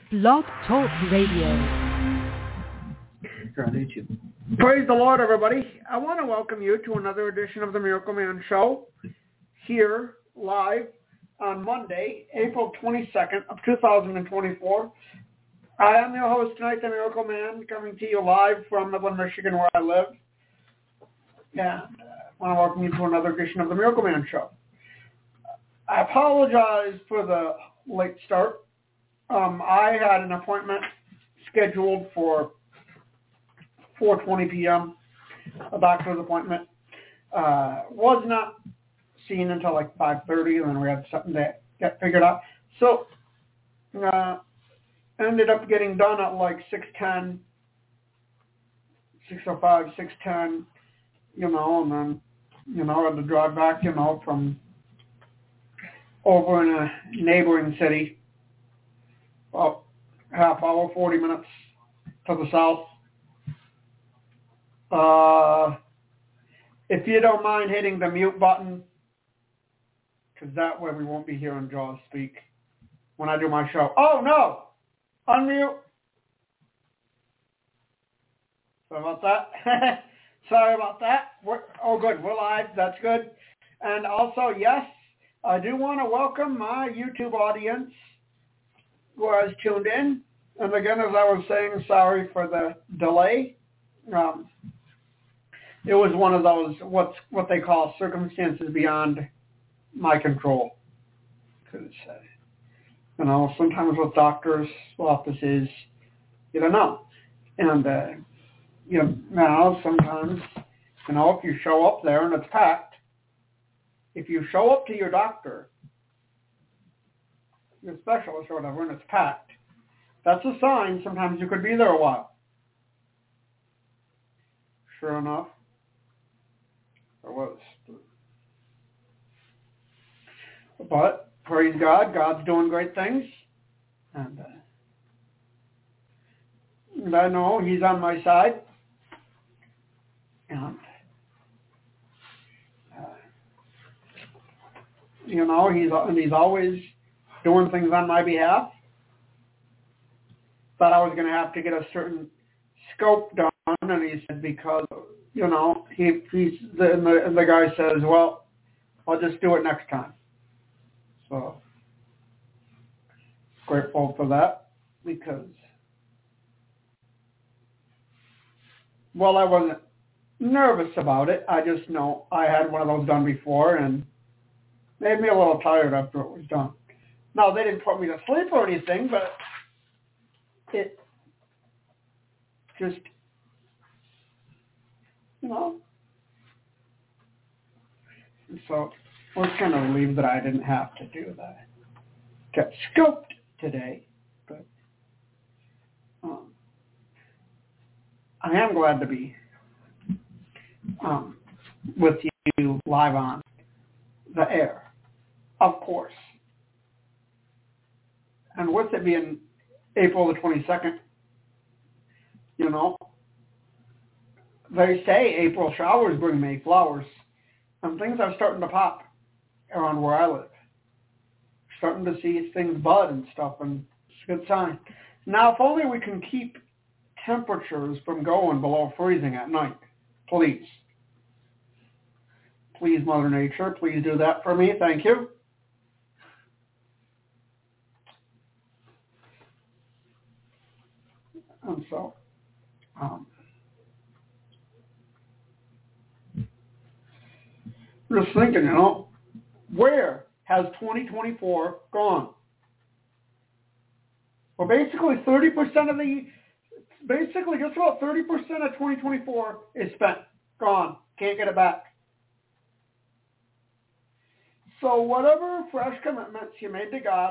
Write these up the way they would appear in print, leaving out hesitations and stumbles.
Blog Talk Radio. You're on YouTube. Praise the Lord, everybody. I want to welcome you to another edition of the Miracle Man Show here live on Monday, April 22nd of 2024. I am your host tonight, the Miracle Man, coming to you live from Midland, Michigan, where I live. And I want to welcome you to another edition of the Miracle Man Show. I apologize for the late start. I had an appointment scheduled for 4:20 p.m., a doctor's appointment. Was not seen until like 5:30, and then we had something to get figured out. So ended up getting done at like 6:10, 6:05, 6:10, and then, I had to drive back, from over in a neighboring city, about half hour, 40 minutes to the south. If you don't mind hitting the mute button, because that way we won't be hearing Jaws speak when I do my show. Oh, no! Unmute. Sorry about that. Sorry about that. Good. We're live. That's good. And also, yes, I do want to welcome my YouTube audience who has tuned in. And again, as I was saying, sorry for the delay. It was one of those, what they call circumstances beyond my control. Because, sometimes with doctors' offices, you don't know. And, sometimes, if you show up there and it's packed, if you show up to your doctor, your specialist or whatever, and it's packed, that's a sign sometimes you could be there a while. Sure enough, there was. But, praise God, God's doing great things. And I know He's on my side. And, He's always doing things on my behalf. Thought I was going to have to get a certain scope done, and he said because, the guy says, well, I'll just do it next time. So, grateful for that, because, I wasn't nervous about it. I just know I had one of those done before, and made me a little tired after it was done. Now, they didn't put me to sleep or anything, but it just, So, I was kind of relieved that I didn't have to do that. Get scoped today, but I am glad to be with you live on the air, of course. And with it being April the 22nd, they say April showers bring May flowers. And things are starting to pop around where I live. Starting to see things bud and stuff, and it's a good sign. Now, if only we can keep temperatures from going below freezing at night. Please. Please, Mother Nature, please do that for me. Thank you. And so, just thinking, where has 2024 gone? Well, basically just about 30% of 2024 is spent, gone, can't get it back. So whatever fresh commitments you made to God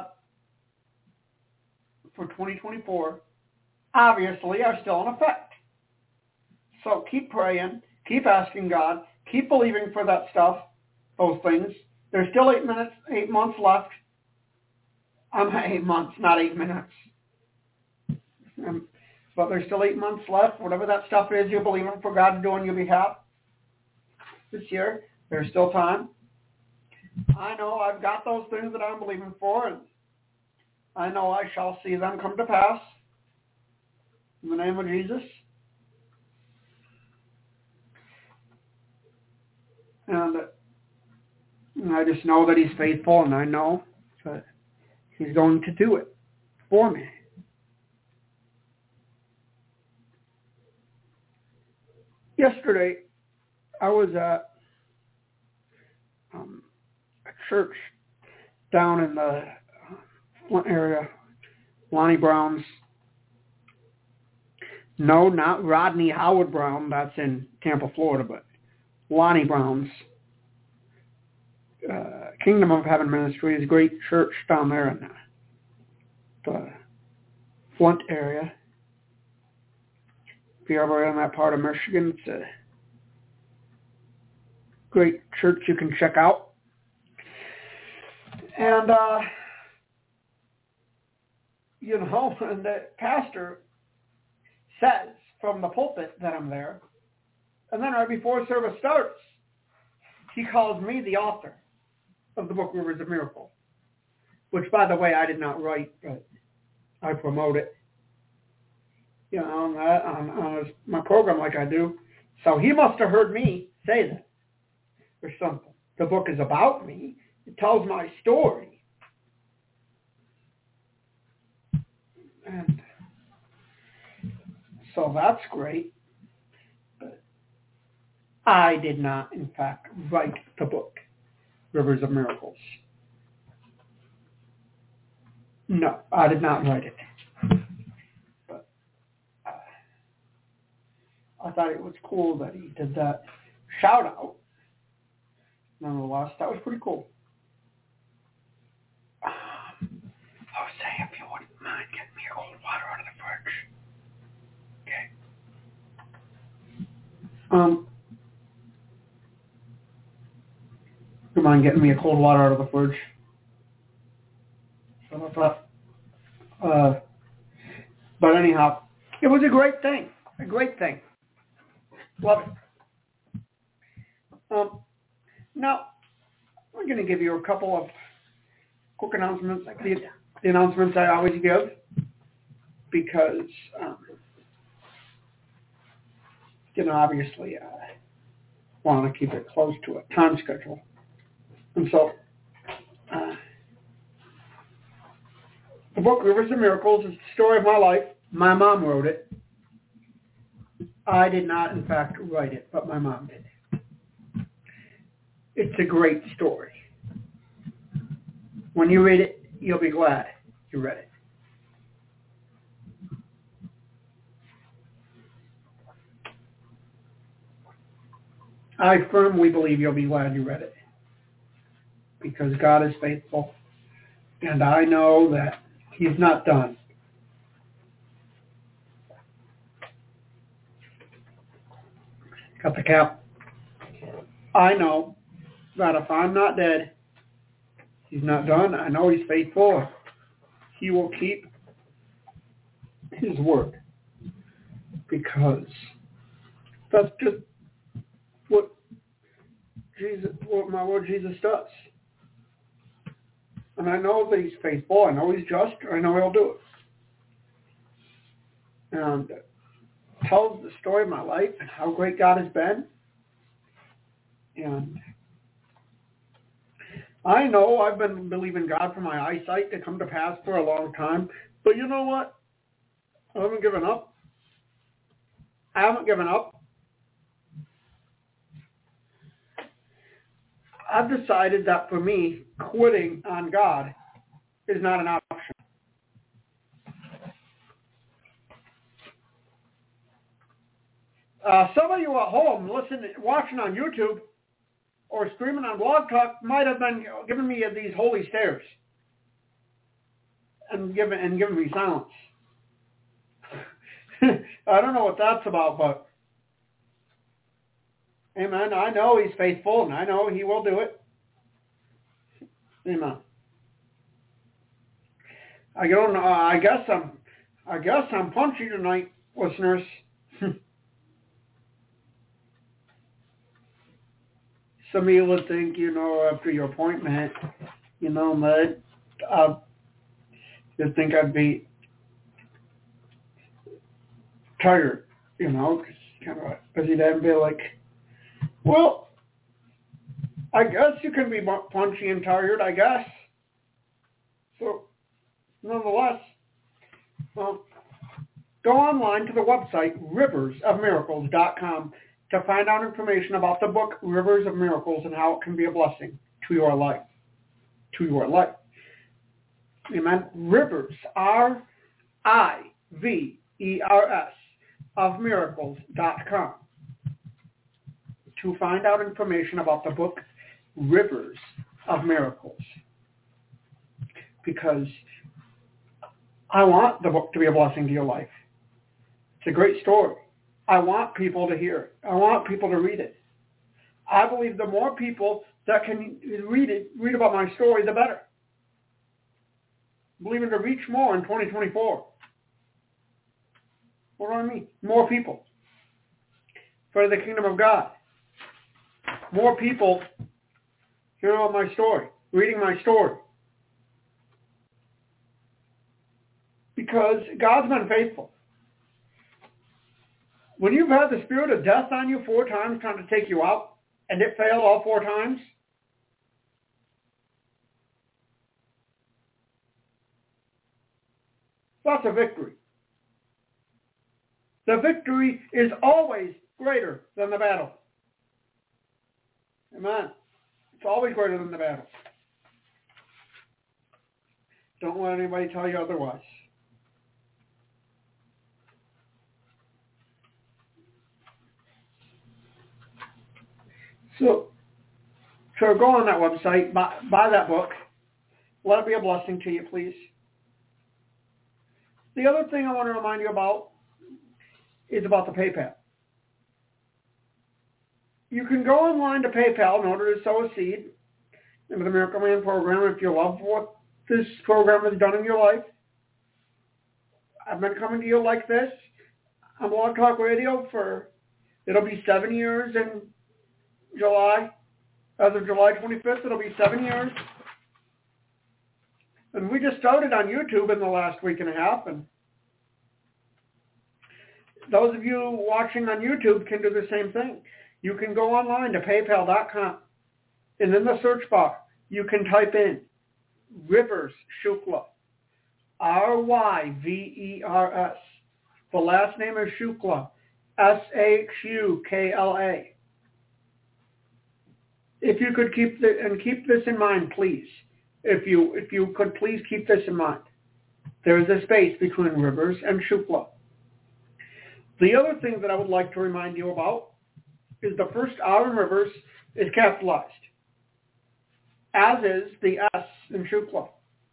for 2024, obviously are still in effect. So keep praying, keep asking God, keep believing for that stuff, those things. There's still 8 months left. 8 months, not 8 minutes. But there's still 8 months left. Whatever that stuff is you're believing for God to do on your behalf this year, there's still time. I know I've got those things that I'm believing for, and I know I shall see them come to pass. In the name of Jesus. And I just know that he's faithful, and I know that he's going to do it for me. Yesterday, I was at a church down in the Flint area, Lonnie Brown's. No, not Rodney Howard Brown. That's in Tampa, Florida, but Lonnie Brown's Kingdom of Heaven Ministry is a great church down there in the Flint area. If you're ever in that part of Michigan, it's a great church you can check out. And, and the pastor says from the pulpit that I'm there, and then right before service starts, he calls me the author of the book Rivers of Miracle, which, by the way, I did not write, but I promote it, on my program like I do. So he must have heard me say that or something. The book is about me. It tells my story. And so that's great. But I did not, in fact, write the book, Rivers of Miracles. No, I did not write it. But I thought it was cool that he did that shout out. Nonetheless, that was pretty cool. Jose, if you wouldn't mind getting me a cold water out of the fridge. Okay. You mind getting me a cold water out of the fridge? But anyhow, it was a great thing. A great thing. Love it. Now, I'm going to give you a couple of quick announcements, like the announcements I always give, because, obviously, I want to keep it close to a time schedule. And so, the book Rivers of Miracles is the story of my life. My mom wrote it. I did not, in fact, write it, but my mom did. It's a great story. When you read it, you'll be glad you read it. I firmly believe you'll be glad you read it, because God is faithful, and I know that he's not done. Got the cap. I know that if I'm not dead, he's not done. I know he's faithful. He will keep his word, because that's just what my Lord Jesus does. And I know that he's faithful. I know he's just. I know he'll do it. And it tells the story of my life and how great God has been. And I know I've been believing God for my eyesight to come to pass for a long time. But you know what? I haven't given up. I haven't given up. I've decided that for me, quitting on God is not an option. Some of you at home watching on YouTube or streaming on Blog Talk might have been giving me these holy stares and giving me silence. I don't know what that's about, but amen. I know he's faithful, and I know he will do it. Amen. I guess I'm punchy tonight, listeners. Some of you would think, after your appointment, that You'd think I'd be tired, kind of a busy day, and be like, well, I guess you can be punchy and tired, I guess. So, nonetheless, go online to the website riversofmiracles.com to find out information about the book Rivers of Miracles and how it can be a blessing to your life. Amen. Rivers, R-I-V-E-R-S, of miracles.com to find out information about the book Rivers of Miracles. Because I want the book to be a blessing to your life. It's a great story. I want people to hear it. I want people to read it. I believe the more people that can read about my story, the better. I'm believing to reach more in 2024. What do I mean? More people for the kingdom of God. More people hearing about my story, reading my story. Because God's been faithful. When you've had the spirit of death on you 4 times trying to take you out, and it failed all 4 times, that's a victory. The victory is always greater than the battle. Amen. It's always greater than the battle. Don't let anybody tell you otherwise. So go on that website, buy that book. Let it be a blessing to you, please. The other thing I want to remind you about is about the PayPal. You can go online to PayPal in order to sow a seed into the Miracle Man program if you love what this program has done in your life. I've been coming to you like this on Blog Talk Radio it'll be 7 years in July. As of July 25th, it'll be 7 years. And we just started on YouTube in the last week and a half. And those of you watching on YouTube can do the same thing. You can go online to paypal.com. And in the search bar, you can type in Rivers Shukla. R-Y-V-E-R-S. The last name is Shukla. S-H-U-K-L-A. If you could keep this in mind, please. If you could please keep this in mind. There is a space between Rivers and Shukla. The other thing that I would like to remind you about is the first R in Rivers is capitalized, as is the S in Shukla.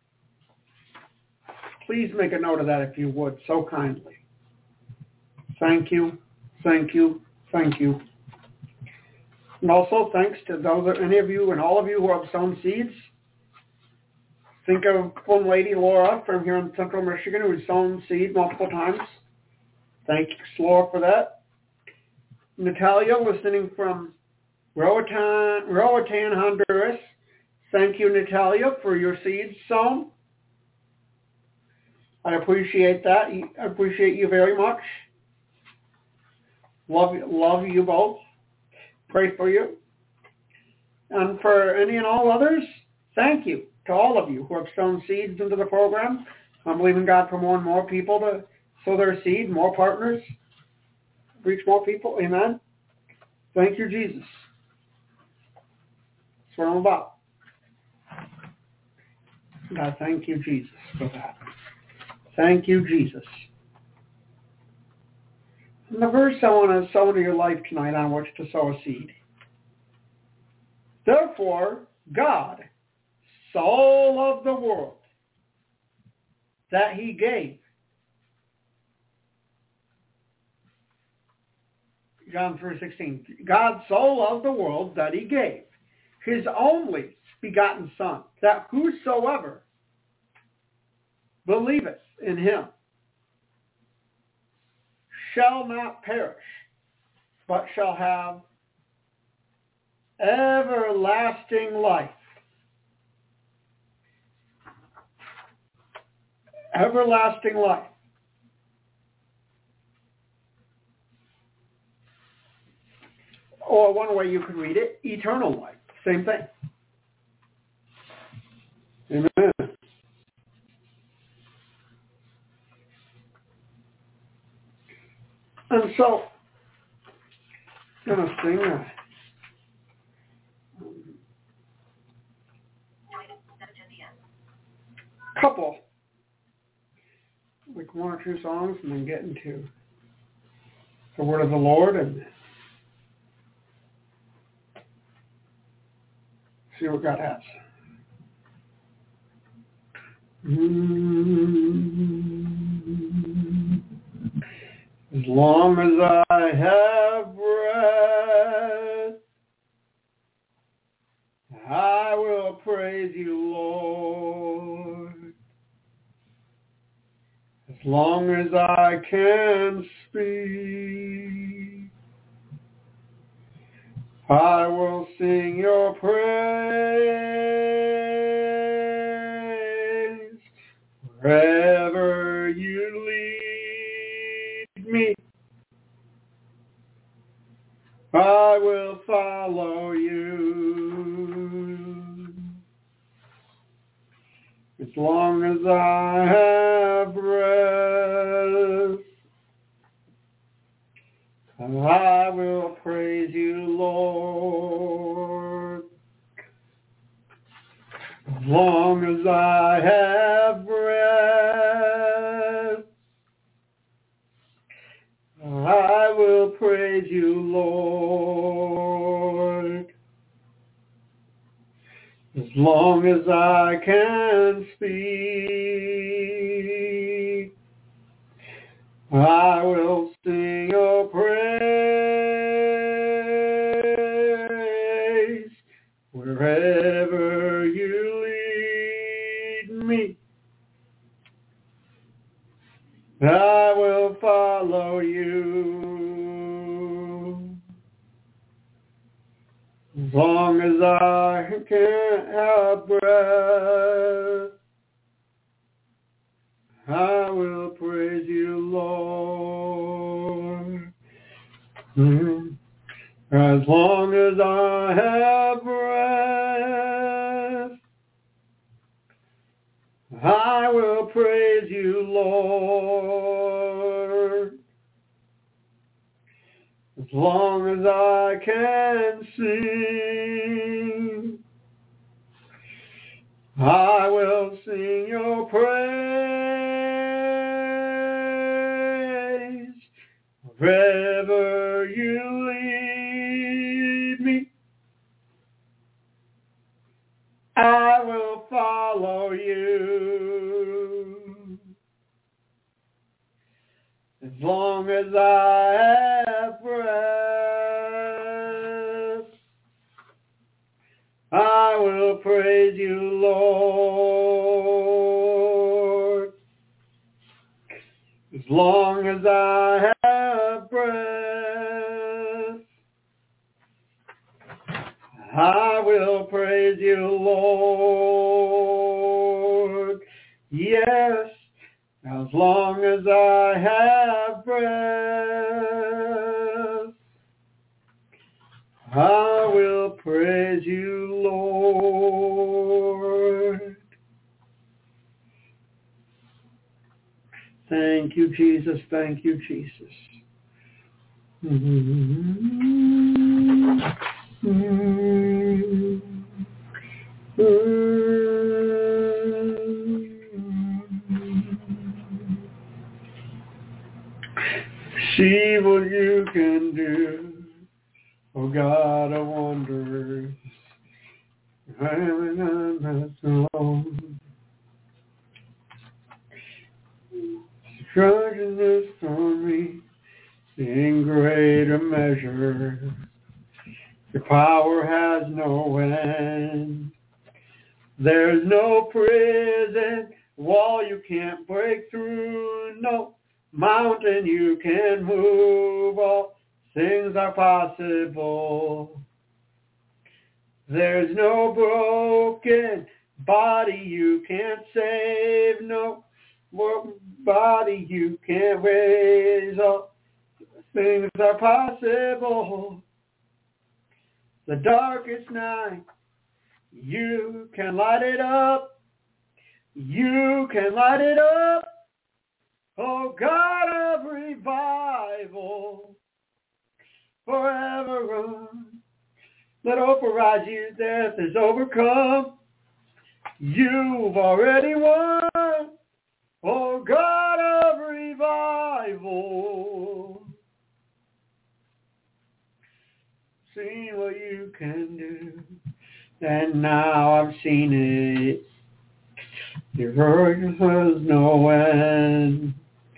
Please make a note of that if you would, so kindly. Thank you, thank you, thank you. And also thanks to any of you and all of you who have sown seeds. Think of one lady, Laura, from here in Central Michigan, who's sown seed multiple times. Thank you, Laura, for that. Natalia, listening from Roatan, Honduras. Thank you, Natalia, for your seeds sown. I appreciate that. I appreciate you very much. Love you both. Pray for you. And for any and all others, thank you to all of you who have sown seeds into the program. I'm believing God for more and more people to sow their seed, more partners, reach more people. Amen. Thank you, Jesus. That's what I'm about. God, thank you, Jesus, for that. Thank you, Jesus. And the verse I want to sow into your life tonight on which to sow a seed. Therefore, God so loved the world that he gave. John 3:16. God so loved the world that he gave his only begotten Son, that whosoever believeth in him shall not perish, but shall have everlasting life. everlasting life. Or one way you could read it, eternal life. Same thing. Amen. And so, I'm going to sing a couple, like one or two songs, and then get into the word of the Lord and see what God has. As long as I have breath, I will praise you, Lord. As long as I can speak, I will sing your praise. Wherever you lead me, I will follow you. As long as I have breath, I will praise you, Lord. As long as I have breath, I will praise you, Lord. As long as I can speak, I will sing your praise. Wherever you lead me, I will follow you. As long as I can have breath, I will praise you, Lord. As long as I have breath, I will praise you, Lord. As long as I can sing, I will sing your praise. Wherever you lead me, I will follow you. As long as I have breath, I will praise you, Lord. As long as I have breath, I will praise you, Lord. Yes, as long as I have breath, I will praise you, Lord. Thank you, Jesus. Thank you, Jesus. See what you can do, oh God of wonders. I am not alone. Struggling for me in greater measure. Your power has no end. There's no prison wall you can't break through, no mountain you can move. All things are possible. There's no broken body you can't save, no what body you can raise up. Things are possible. The darkest night, you can light it up. You can light it up. Oh God of revival, forever run. Let hope arise, you death is overcome. You've already won. Oh God of revival, see what you can do. And now I've seen it. Your virgin has no end.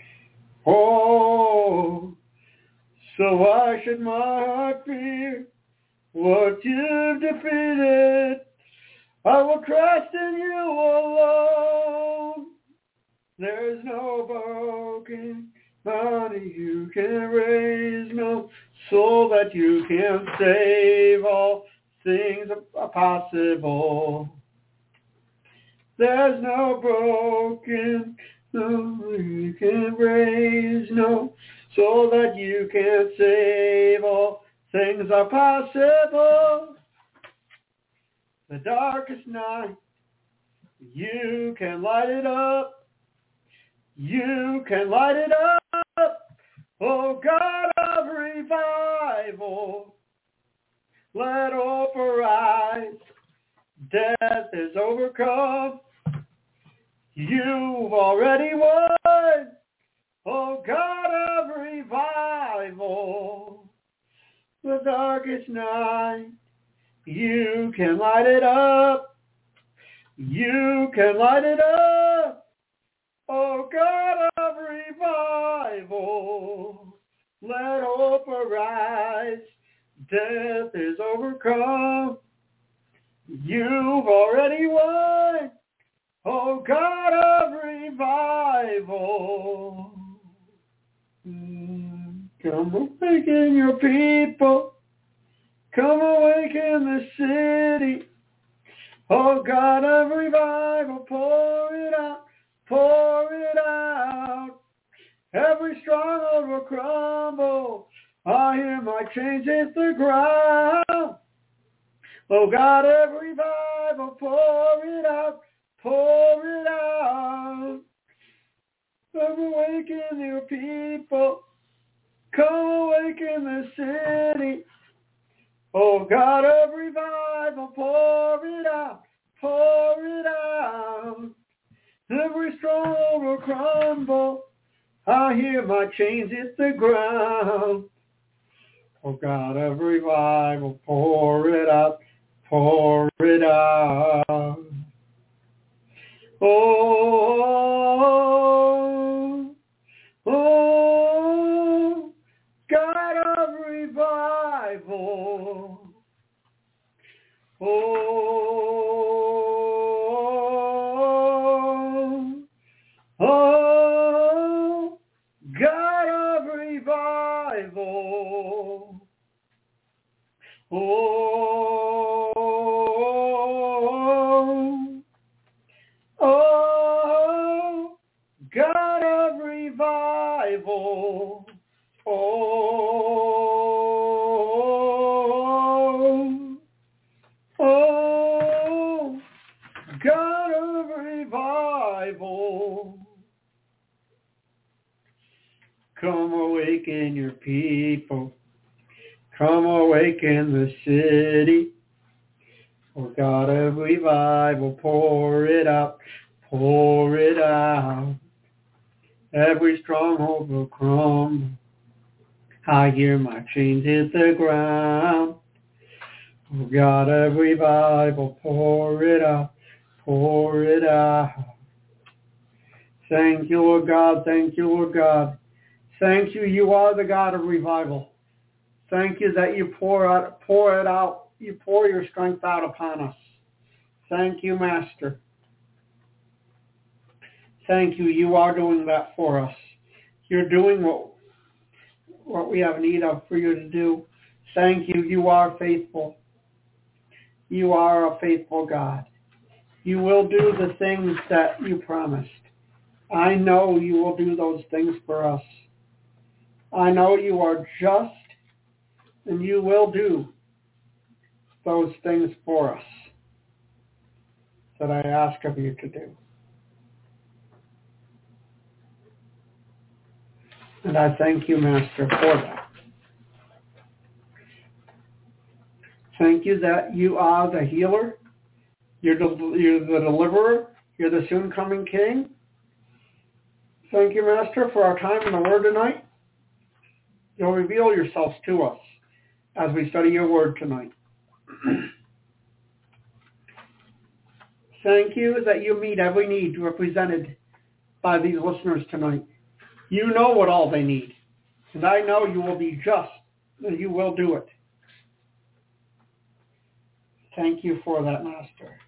Oh, so why should my heart fear what you've defeated? I will trust in you alone. There's no broken body you can raise, no soul that you can save. All things are possible. There's no broken body you can raise, no soul that you can save. All things are possible. The darkest night, you can light it up. You can light it up. Oh God of revival, let hope arise. Death is overcome. You've already won. Oh God of revival, the darkest night, you can light it up. You can light it up. Oh God of revival, let hope arise. Death is overcome. You've already won. Oh God of revival, come awaken your people. Come awaken the city. Oh God of revival, pour it out. Pour it out. Every stronghold will crumble. I hear my chains hit the ground. Oh God of revival, pour it out. Pour it out. Come awaken your people. Come awaken the city. Oh God of revival, pour it out. Pour it out. Every stronghold will crumble. I hear my chains hit the ground. Oh God of revival, pour it out, pour it out. Oh, oh, God of revival. Oh, God of revival. Oh, God of revival. Oh, God of revival. Come awaken your people. Come awaken the city. Oh God of revival, pour it out, pour it out. Every stronghold will crumble. I hear my chains hit the ground. Oh God of revival, pour it out, pour it out. Thank you, Lord God, thank you, Lord God. Thank you, you are the God of revival. Thank you that you pour it out, you pour your strength out upon us. Thank you, Master. Thank you, you are doing that for us. You're doing what we have need of for you to do. Thank you, you are faithful. You are a faithful God. You will do the things that you promised. I know you will do those things for us. I know you are just, and you will do those things for us that I ask of you to do. And I thank you, Master, for that. Thank you that you are the healer, you're the deliverer, you're the soon-coming King. Thank you, Master, for our time in the Word tonight. You'll reveal yourselves to us as we study your Word tonight. Thank you that you meet every need represented by these listeners tonight. You know what all they need, and I know you will be just, and you will do it. Thank you for that, Master.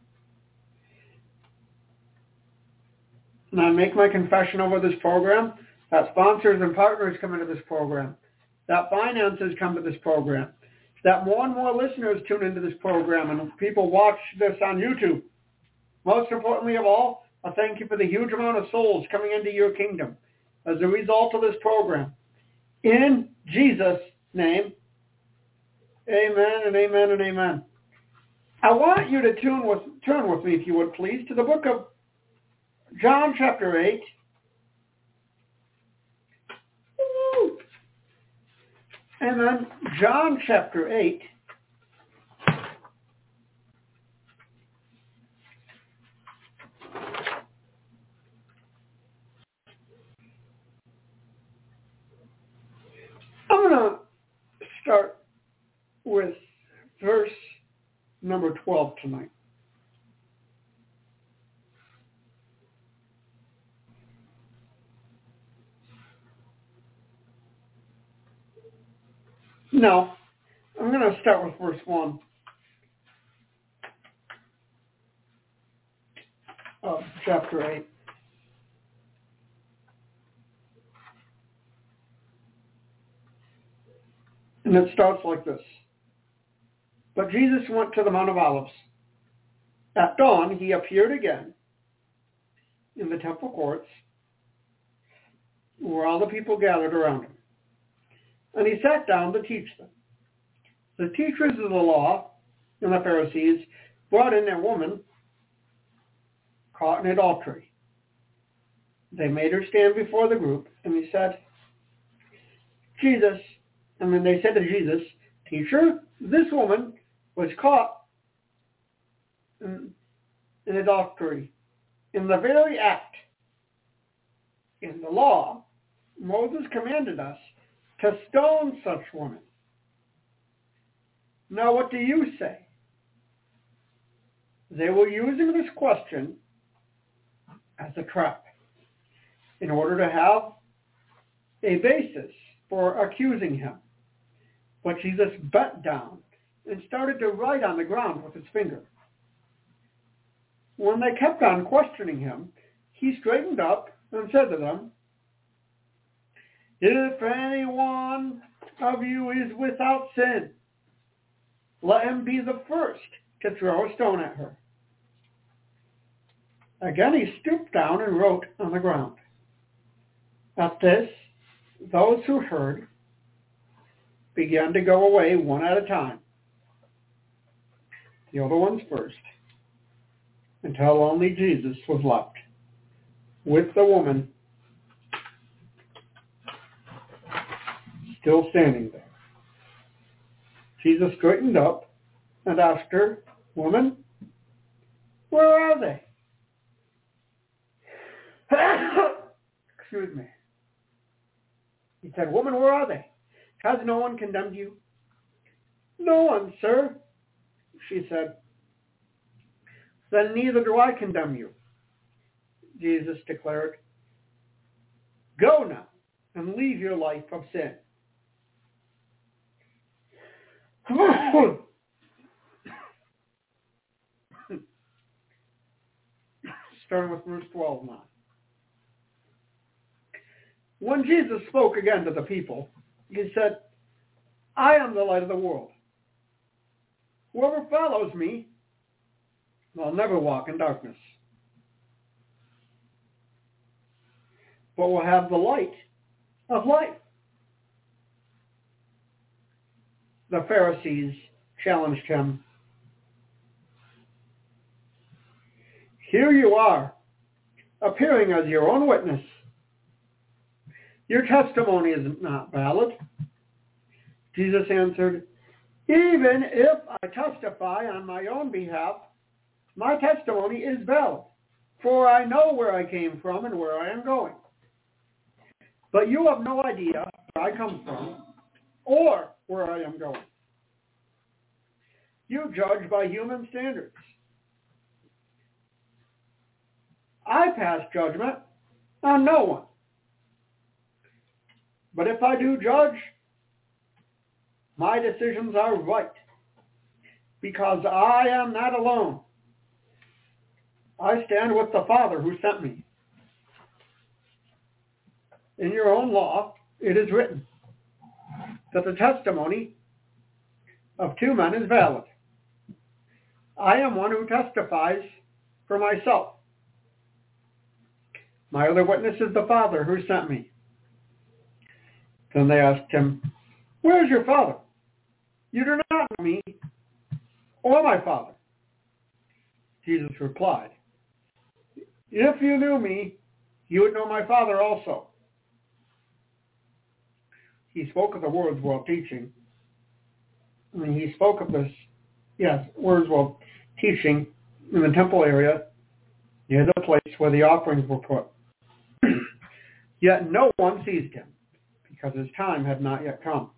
And I make my confession over this program that sponsors and partners come into this program, that finances come to this program, that more and more listeners tune into this program and people watch this on YouTube. Most importantly of all, I thank you for the huge amount of souls coming into your kingdom as a result of this program. In Jesus' name, amen and amen and amen. I want you to turn with me, if you would please, to the book of John chapter 8. Amen. John chapter 8. I'm going to start with verse number 12 tonight. No, I'm going to start with verse 1 of chapter 8. And it starts like this. But Jesus went to the Mount of Olives. At dawn, he appeared again in the temple courts where all the people gathered around him. And he sat down to teach them. The teachers of the law and the Pharisees brought in a woman caught in adultery. They made her stand before the group, and they said to Jesus, "Teacher, this woman was caught in adultery in the very act. In the law, Moses commanded us to stone such women. Now what do you say?" They were using this question as a trap in order to have a basis for accusing him. But Jesus bent down and started to write on the ground with his finger. When they kept on questioning him, he straightened up and said to them, "If any one of you is without sin, let him be the first to throw a stone at her." Again he stooped down and wrote on the ground. At this, those who heard began to go away one at a time, the other ones first, until only Jesus was left with the woman still standing there. Jesus straightened up and asked her, "Woman, where are they?" Excuse me. He said, "Woman, where are they? Has no one condemned you?" "No one, sir," she said. "Then neither do I condemn you," Jesus declared. "Go now and leave your life of sin." Starting with verse 12 now. When Jesus spoke again to the people, he said, "I am the light of the world. Whoever follows me will never walk in darkness, but will have the light of life. The Pharisees challenged him. Here you are, appearing as your own witness. Your testimony is not valid. Jesus answered, even if I testify on my own behalf, my testimony is valid, for I know where I came from and where I am going. But you have no idea where I come from or where I am going. You judge by human standards. I pass judgment on no one. But if I do judge, my decisions are right, because I am not alone. I stand with the Father who sent me. In your own law, it is written that the testimony of two men is valid. I am one who testifies for myself. My other witness is the Father who sent me. Then they asked him, where is your Father? You do not know me or my Father. Jesus replied, if you knew me, you would know my Father also. He spoke of the words while teaching. He spoke of this, words while teaching in the temple area near the place where the offerings were put. Yet no one seized him, because his time had not yet come.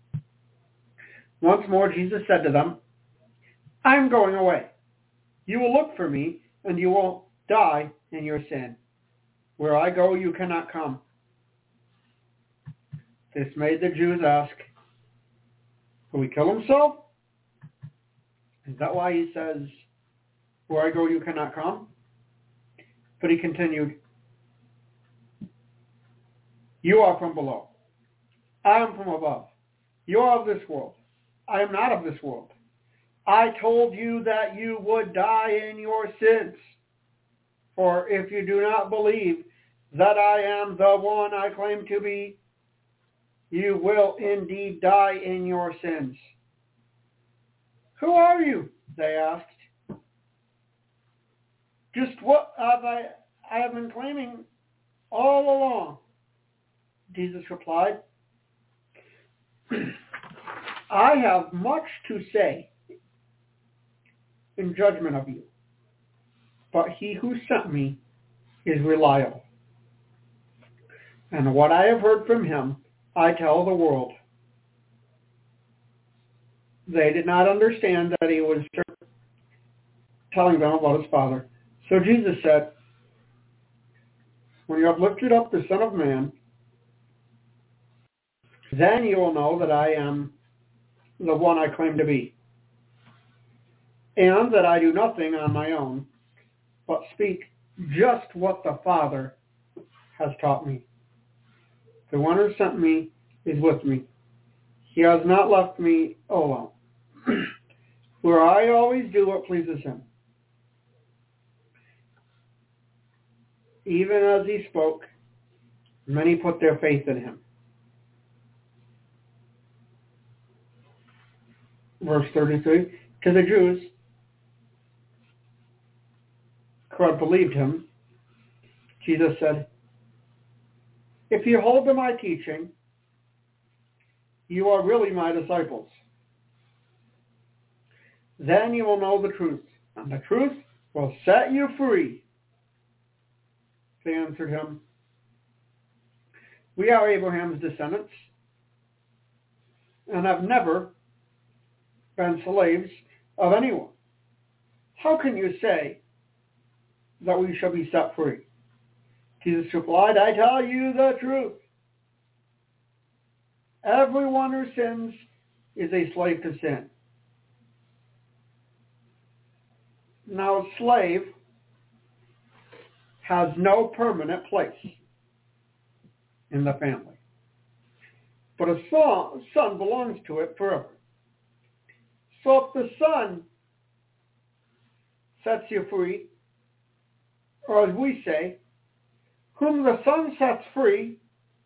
Once more Jesus said to them, I am going away. You will look for me, and you will die in your sin. Where I go, you cannot come. This made the Jews ask, will he kill himself? Is that why he says, where I go, you cannot come? But he continued, you are from below. I am from above. You are of this world. I am not of this world. I told you that you would die in your sins. For if you do not believe that I am the one I claim to be, you will indeed die in your sins. Who are you? They asked. Just what I have been claiming all along. Jesus replied, I have much to say in judgment of you, but he who sent me is reliable. And what I have heard from him, I tell the world. They did not understand that he was telling them about his Father. So Jesus said, when you have lifted up the Son of Man, then you will know that I am the one I claim to be, and that I do nothing on my own, but speak just what the Father has taught me. The one who sent me is with me. He has not left me alone, for I always do what pleases him. Even as he spoke, many put their faith in him. Verse 33, to the Jews who had believed him, Jesus said, if you hold to my teaching, you are really my disciples. Then you will know the truth, and the truth will set you free. They answered him, we are Abraham's descendants and have never been slaves of anyone. How can you say that we shall be set free? Jesus replied, I tell you the truth. Everyone who sins is a slave to sin. Now, a slave has no permanent place in the family, but a son belongs to it forever. So if the Son sets you free, or as we say, Whom the Son sets free,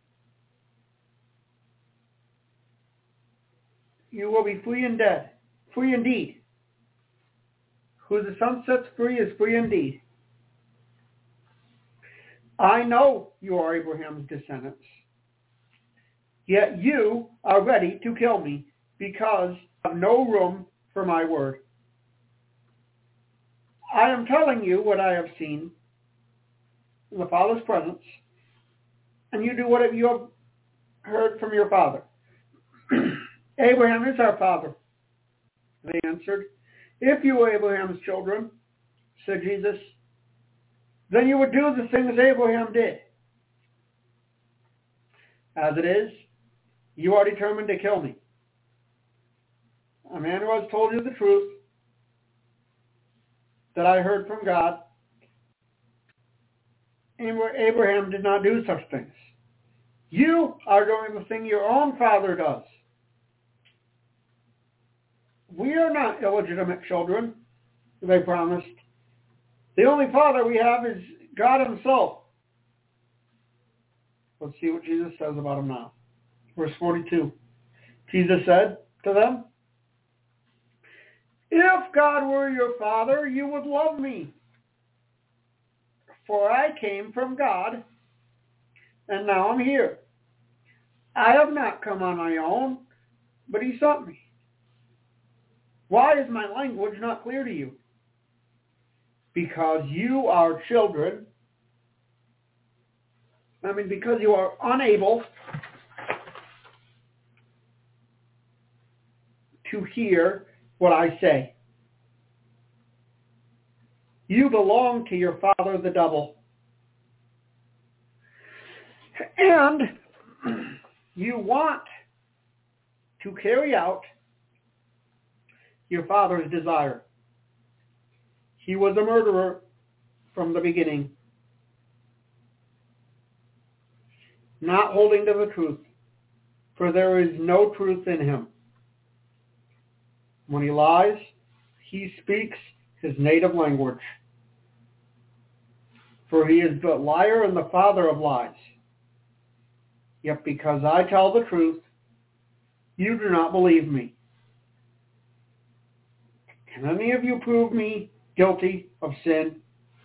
you will be free indeed. Who the Son sets free is free indeed. I know you are Abraham's descendants, yet you are ready to kill me because you have no room for my word. I am telling you what I have seen in the Father's presence, and you do what you have heard from your father. Abraham is our father, they answered. If you were Abraham's children, said Jesus, then you would do the things Abraham did. As it is, you are determined to kill me, a man who has told you the truth that I heard from God. Abraham did not do such things. You are doing the thing your own father does. We are not illegitimate children, they promised. The only father we have is God himself. Let's see what Jesus says about him now. Verse 42. Jesus said to them, if God were your father, you would love me. For I came from God, and now I'm here. I have not come on my own, but he sent me. Why is my language not clear to you? Because you are children. Because you are unable to hear what I say. You belong to your father, the devil. And you want to carry out your father's desire. He was a murderer from the beginning, not holding to the truth, for there is no truth in him. When he lies, he speaks his native language, for he is the liar and the father of lies. Yet because I tell the truth, you do not believe me. Can any of you prove me guilty of sin?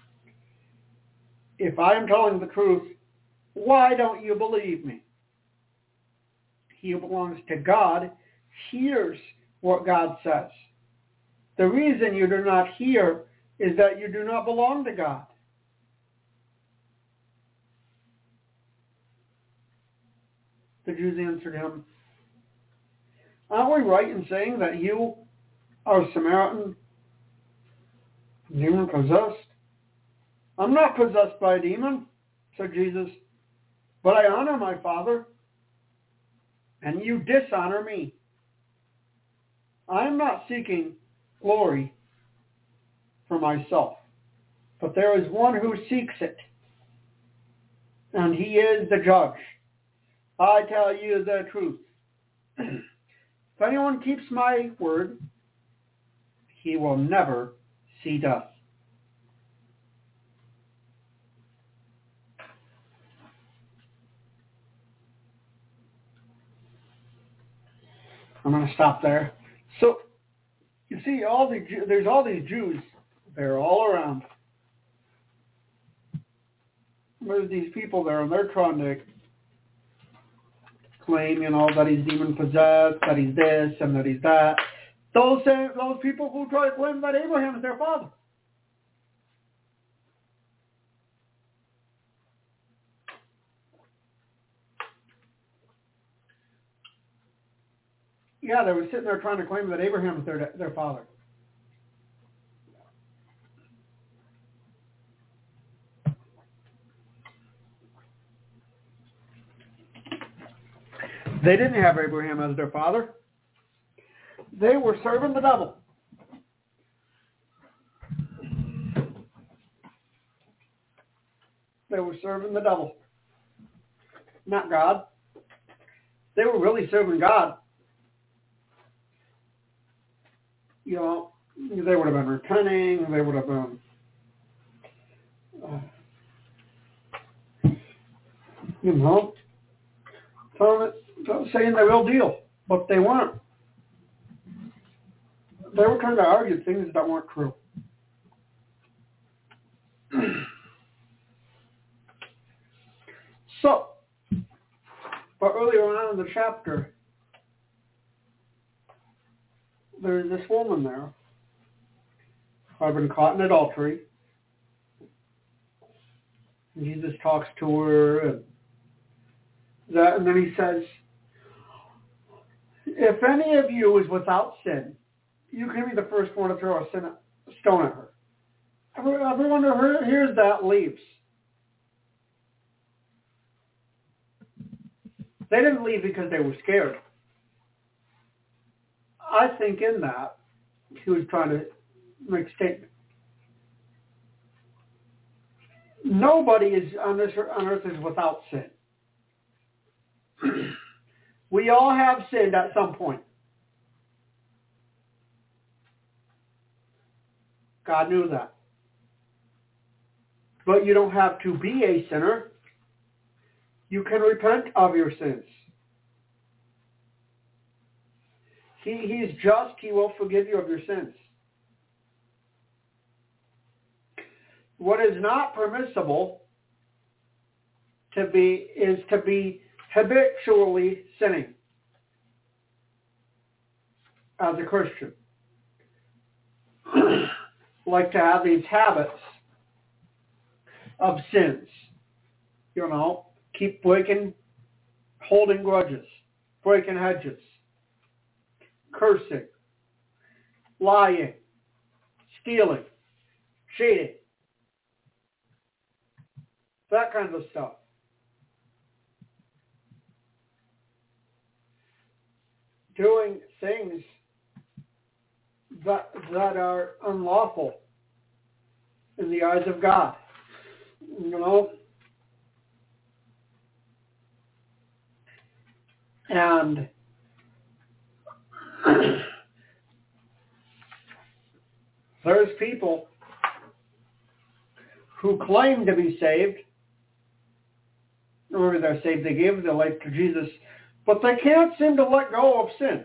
If I am telling the truth, why don't you believe me? He who belongs to God hears what God says. The reason you do not hear is that you do not belong to God. The Jews answered him, aren't we right in saying that you are a Samaritan, demon-possessed? I'm not possessed by a demon, said Jesus, but I honor my Father, and you dishonor me. I am not seeking glory for myself, but there is one who seeks it, and he is the judge. I tell you the truth. If anyone keeps my word, he will never see death. I'm going to stop there. So, you see, there's all these Jews. They're all around. There's these people there, and they're trying to claim, that he's demon-possessed, that he's this, and that he's that. Those people who try to claim that Abraham is their father. Yeah, they were sitting there trying to claim that Abraham is their father. They didn't have Abraham as their father. They were serving the devil. They were serving the devil, not God. They were really serving God. They would have been repenting. They would have been You know, saying the real deal, but they weren't. They were trying to argue things that weren't true. So, but earlier on in the chapter, there's this woman there who had been caught in adultery. And Jesus talks to her, and then he says, if any of you is without sin, you can be the first one to throw a stone at her. Everyone who hears that leaves. They didn't leave because they were scared. I think in that, he was trying to make a statement. Nobody on earth is without sin. We all have sinned at some point. God knew that. But you don't have to be a sinner. You can repent of your sins. He's just. He will forgive you of your sins. What is not permissible is to be habitually sinning as a Christian. Like to have these habits of sins. You know, keep holding grudges, breaking hedges, cursing, lying, stealing, cheating, that kind of stuff. Doing things that are unlawful in the eyes of God. You know? And there's people who claim to be saved, or they're saved, they gave their life to Jesus, but they can't seem to let go of sin.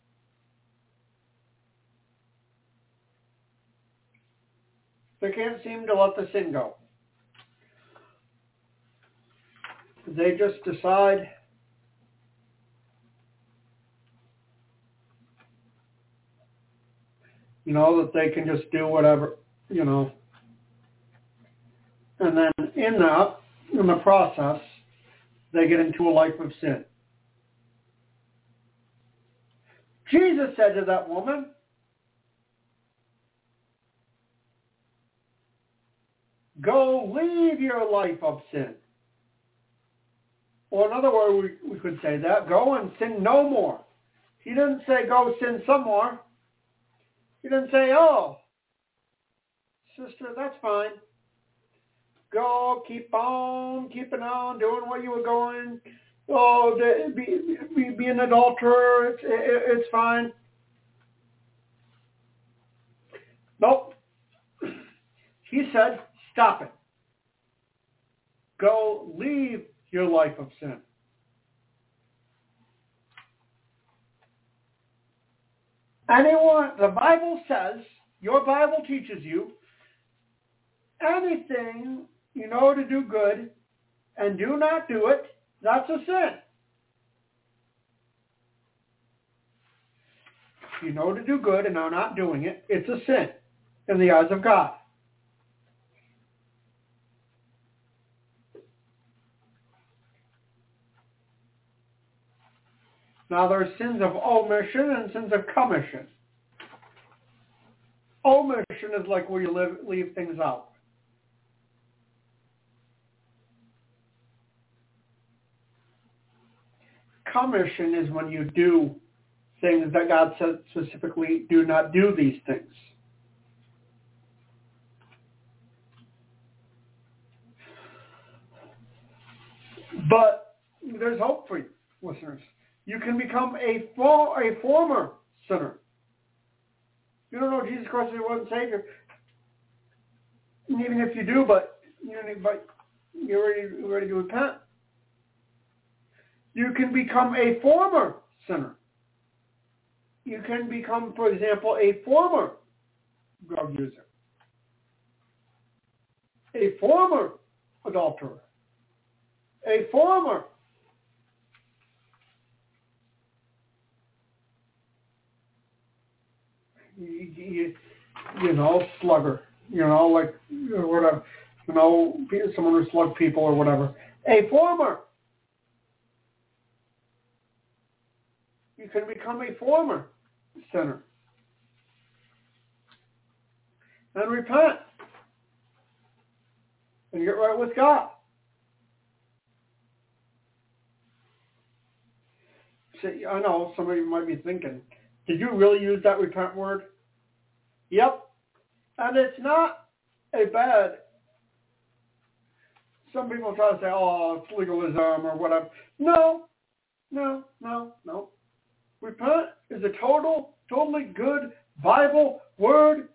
They can't seem to let the sin go. They just decide that they can just do whatever, And then in the process, they get into a life of sin. Jesus said to that woman, go leave your life of sin. Or another word we could say that, go and sin no more. He didn't say go sin some more. He didn't say, oh, sister, that's fine. Go, keep on, keeping on, doing what you were going. Oh, be an adulterer, it's fine. Nope. He said, stop it. Go leave your life of sin. The Bible says, your Bible teaches you, anything you know to do good and do not do it, that's a sin. If you know to do good and are not doing it, it's a sin in the eyes of God. Now there are sins of omission and sins of commission. Omission is like where you leave things out. Commission is when you do things that God said specifically, do not do these things. But there's hope for you, listeners. You can become a former sinner. You don't know Jesus Christ is your Lord and Savior. And even if you do, but you're ready to repent. You can become a former sinner. You can become, for example, a former drug user, a former adulterer, a former slugger, whatever, someone who slugged people or whatever. A former. You can become a former sinner and repent and get right with God. See, I know some of you might be thinking, did you really use that repent word? Yep. And it's not a bad. Some people try to say, oh, it's legalism or whatever. No. Repent is a totally good Bible word.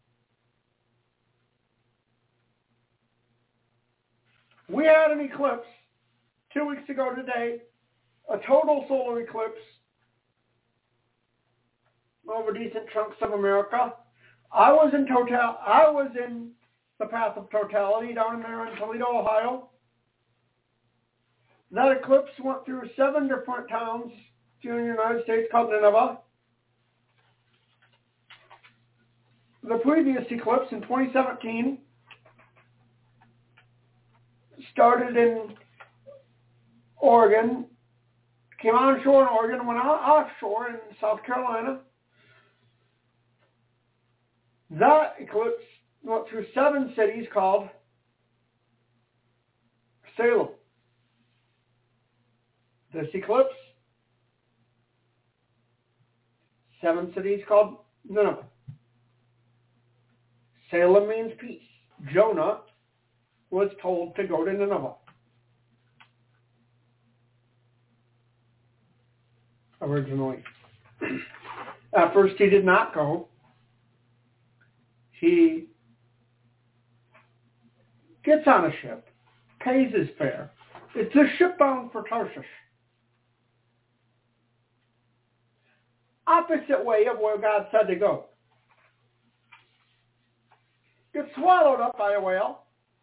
We had an eclipse 2 weeks ago today, a total solar eclipse over decent chunks of America. I was in the path of totality down there in Toledo, Ohio. That eclipse went through 7 different towns here in the United States called Nineveh. The previous eclipse in 2017 started in Oregon, came onshore in Oregon, and went offshore in South Carolina. That eclipse went through 7 cities called Salem. This eclipse, 7 cities called Nineveh. Salem means peace. Jonah was told to go to Nineveh. Originally. At first he did not go. He gets on a ship, pays his fare. It's a ship bound for Tarshish. Opposite way of where God said to go. Gets swallowed up by a whale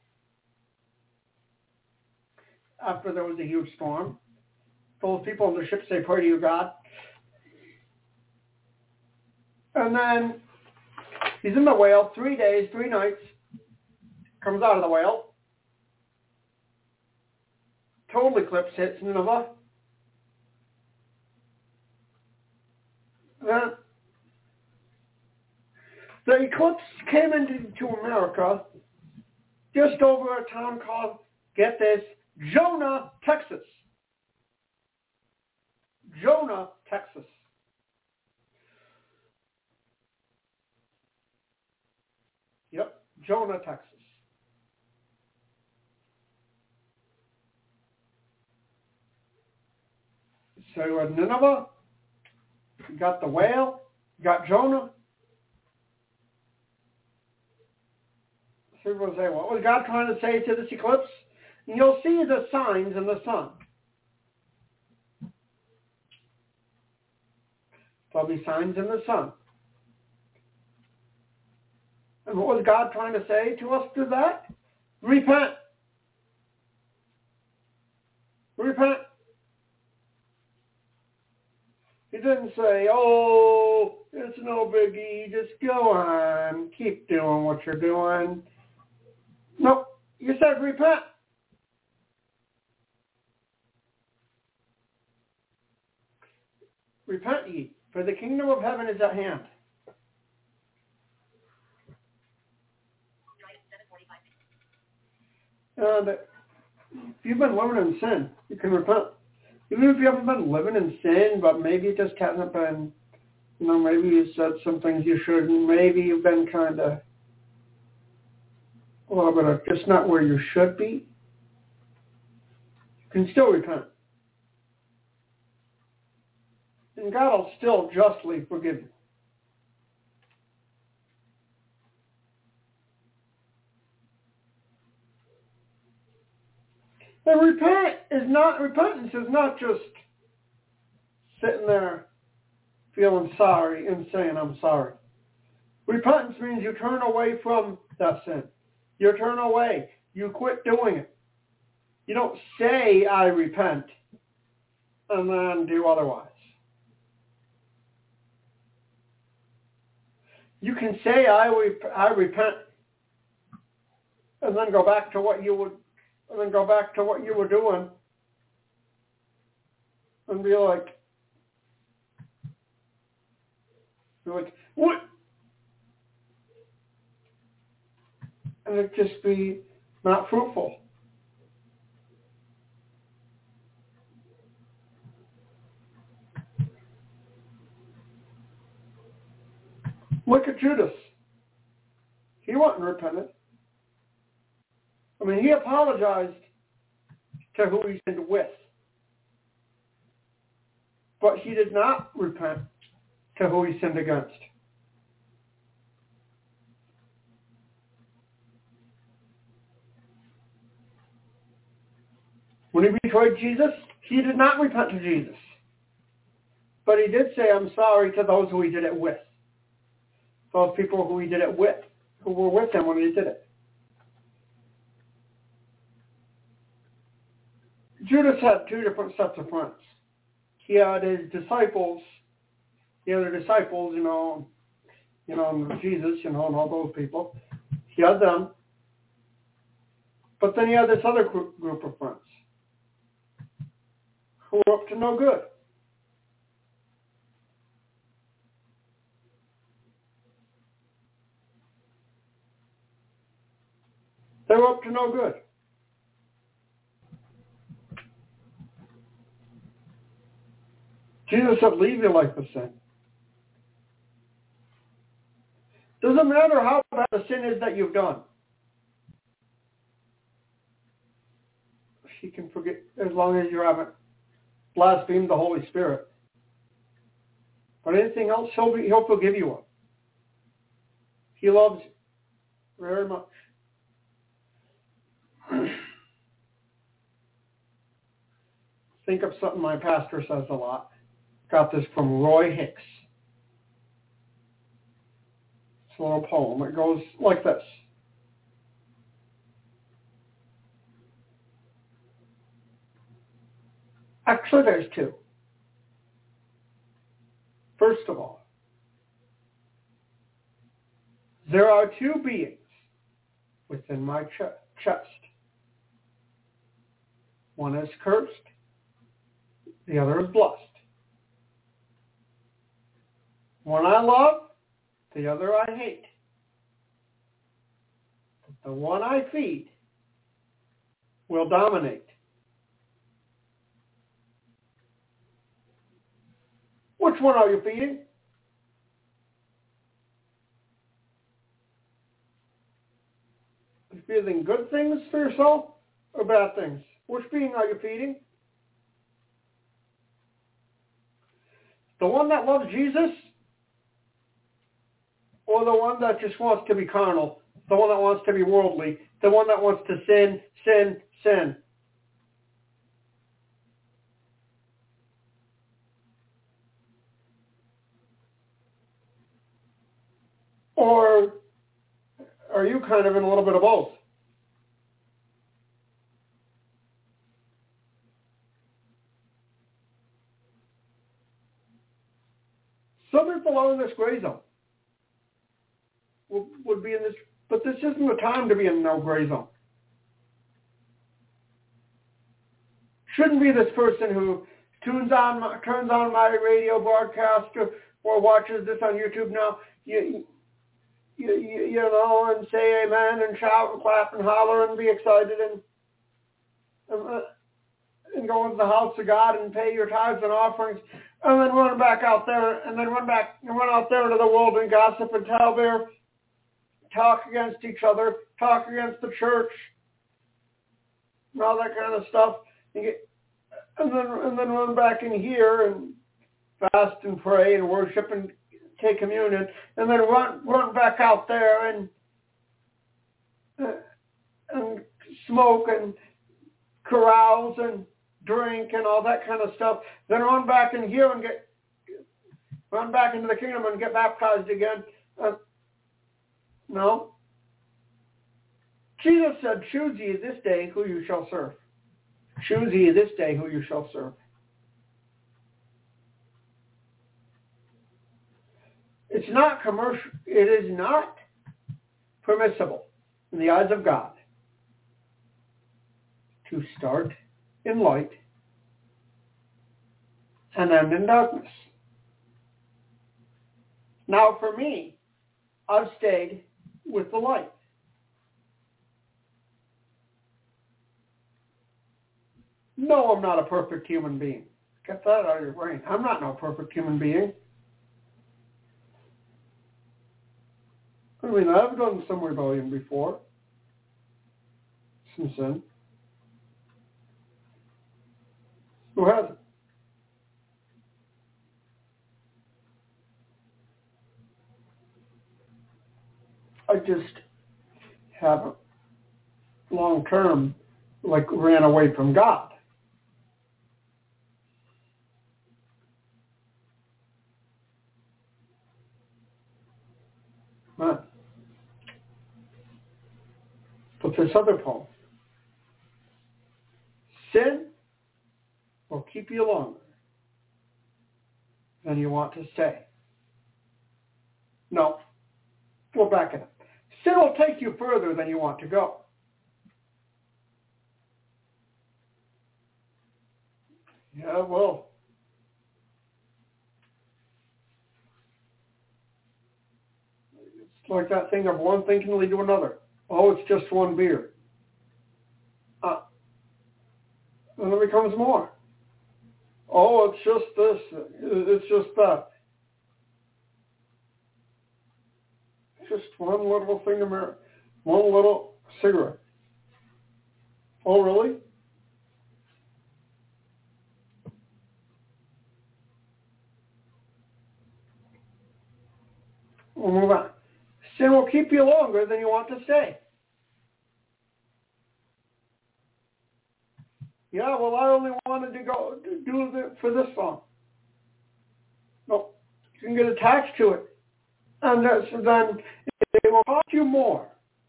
after there was a huge storm. Those people on the ship say, pray to you, God. And then he's in the whale 3 days, 3 nights. Comes out of the whale. Total eclipse hits Nineveh. Then the eclipse came into America just over a town called, get this, Jonah, Texas. Jonah, Texas. Yep, Jonah, Texas. So you had Nineveh, you got the whale, you got Jonah. So people say, what was God trying to say to this eclipse? And you'll see the signs in the sun. There'll be signs in the sun. And what was God trying to say to us through that? Repent. Repent. He didn't say, oh, it's no biggie, just go on, keep doing what you're doing. Nope, you said repent. Repent ye, for the kingdom of heaven is at hand. And if you've been living in sin, you can repent. Even if you haven't been living in sin, but maybe it just hasn't been, maybe you said some things you shouldn't. Maybe you've been kind of a little bit of just not where you should be. You can still repent. And God will still justly forgive you. And repentance is not just sitting there feeling sorry and saying, I'm sorry. Repentance means you turn away from that sin. You turn away. You quit doing it. You don't say, I repent, and then do otherwise. You can say, I repent, and then go back to what you were doing, and be like, what? And it just be not fruitful. Look at Judas. He wasn't repentant. I mean, he apologized to who he sinned with. But he did not repent to who he sinned against. When he betrayed Jesus, he did not repent to Jesus. But he did say, I'm sorry to those who he did it with. Those people who he did it with, who were with him when he did it. Judas had two different sets of friends. He had his disciples, the other disciples, Jesus, and all those people. He had them. But then he had this other group of friends who were up to no good. They were up to no good. Jesus said, leave your life of sin. Doesn't matter how bad the sin is that you've done. He can forget as long as you haven't blasphemed the Holy Spirit. But anything else, he'll forgive you of. He loves you very much. Think of something my pastor says a lot. Got this from Roy Hicks. It's a little poem. It goes like this. Actually, there's two. First of all, there are two beings within my chest. One is cursed, the other is blessed. One I love, the other I hate. But the one I feed will dominate. Which one are you feeding? Are you feeding good things for yourself or bad things? Which being are you feeding? The one that loves Jesus or the one that just wants to be carnal? The one that wants to be worldly? The one that wants to sin? Or are you kind of in a little bit of both? Some people are in this gray zone. Would be in this, but this isn't the time to be in no gray zone. Shouldn't be this person who turns on my radio broadcast or watches this on YouTube now. You know, and say amen and shout and clap and holler and be excited and go into the house of God and pay your tithes and offerings, and then run back out there and then run out there into the world and gossip and tell their talk against each other, talk against the church, and all that kind of stuff, and then run back in here and fast and pray and worship and take communion, and then run back out there and smoke and carouse and drink and all that kind of stuff, then run back in here and run back into the kingdom and get baptized again. No. Jesus said, choose ye this day who you shall serve. Choose ye this day who you shall serve. It's not commercial. It is not permissible in the eyes of God to start in light and end in darkness. Now for me, I've stayed with the light. No, I'm not a perfect human being. Get that out of your brain. I'm not no perfect human being. I mean, I've done some rebellion before. Some sin. Who hasn't? I just haven't long term, ran away from God. But this other poem. Sin will keep you longer than you want to stay. No, we'll back it up. Sin will take you further than you want to go. Yeah, well, it's like that thing of one thing can lead to another. Oh, it's just one beer. And it becomes more. Oh, it's just this. It's just that. It's just one little thing of marijuana, one little cigarette. Oh, really? We'll move on. Sin will keep you longer than you want to stay. Yeah, well, I only wanted to go for this long. No, you can get attached to it, and then it will cost you more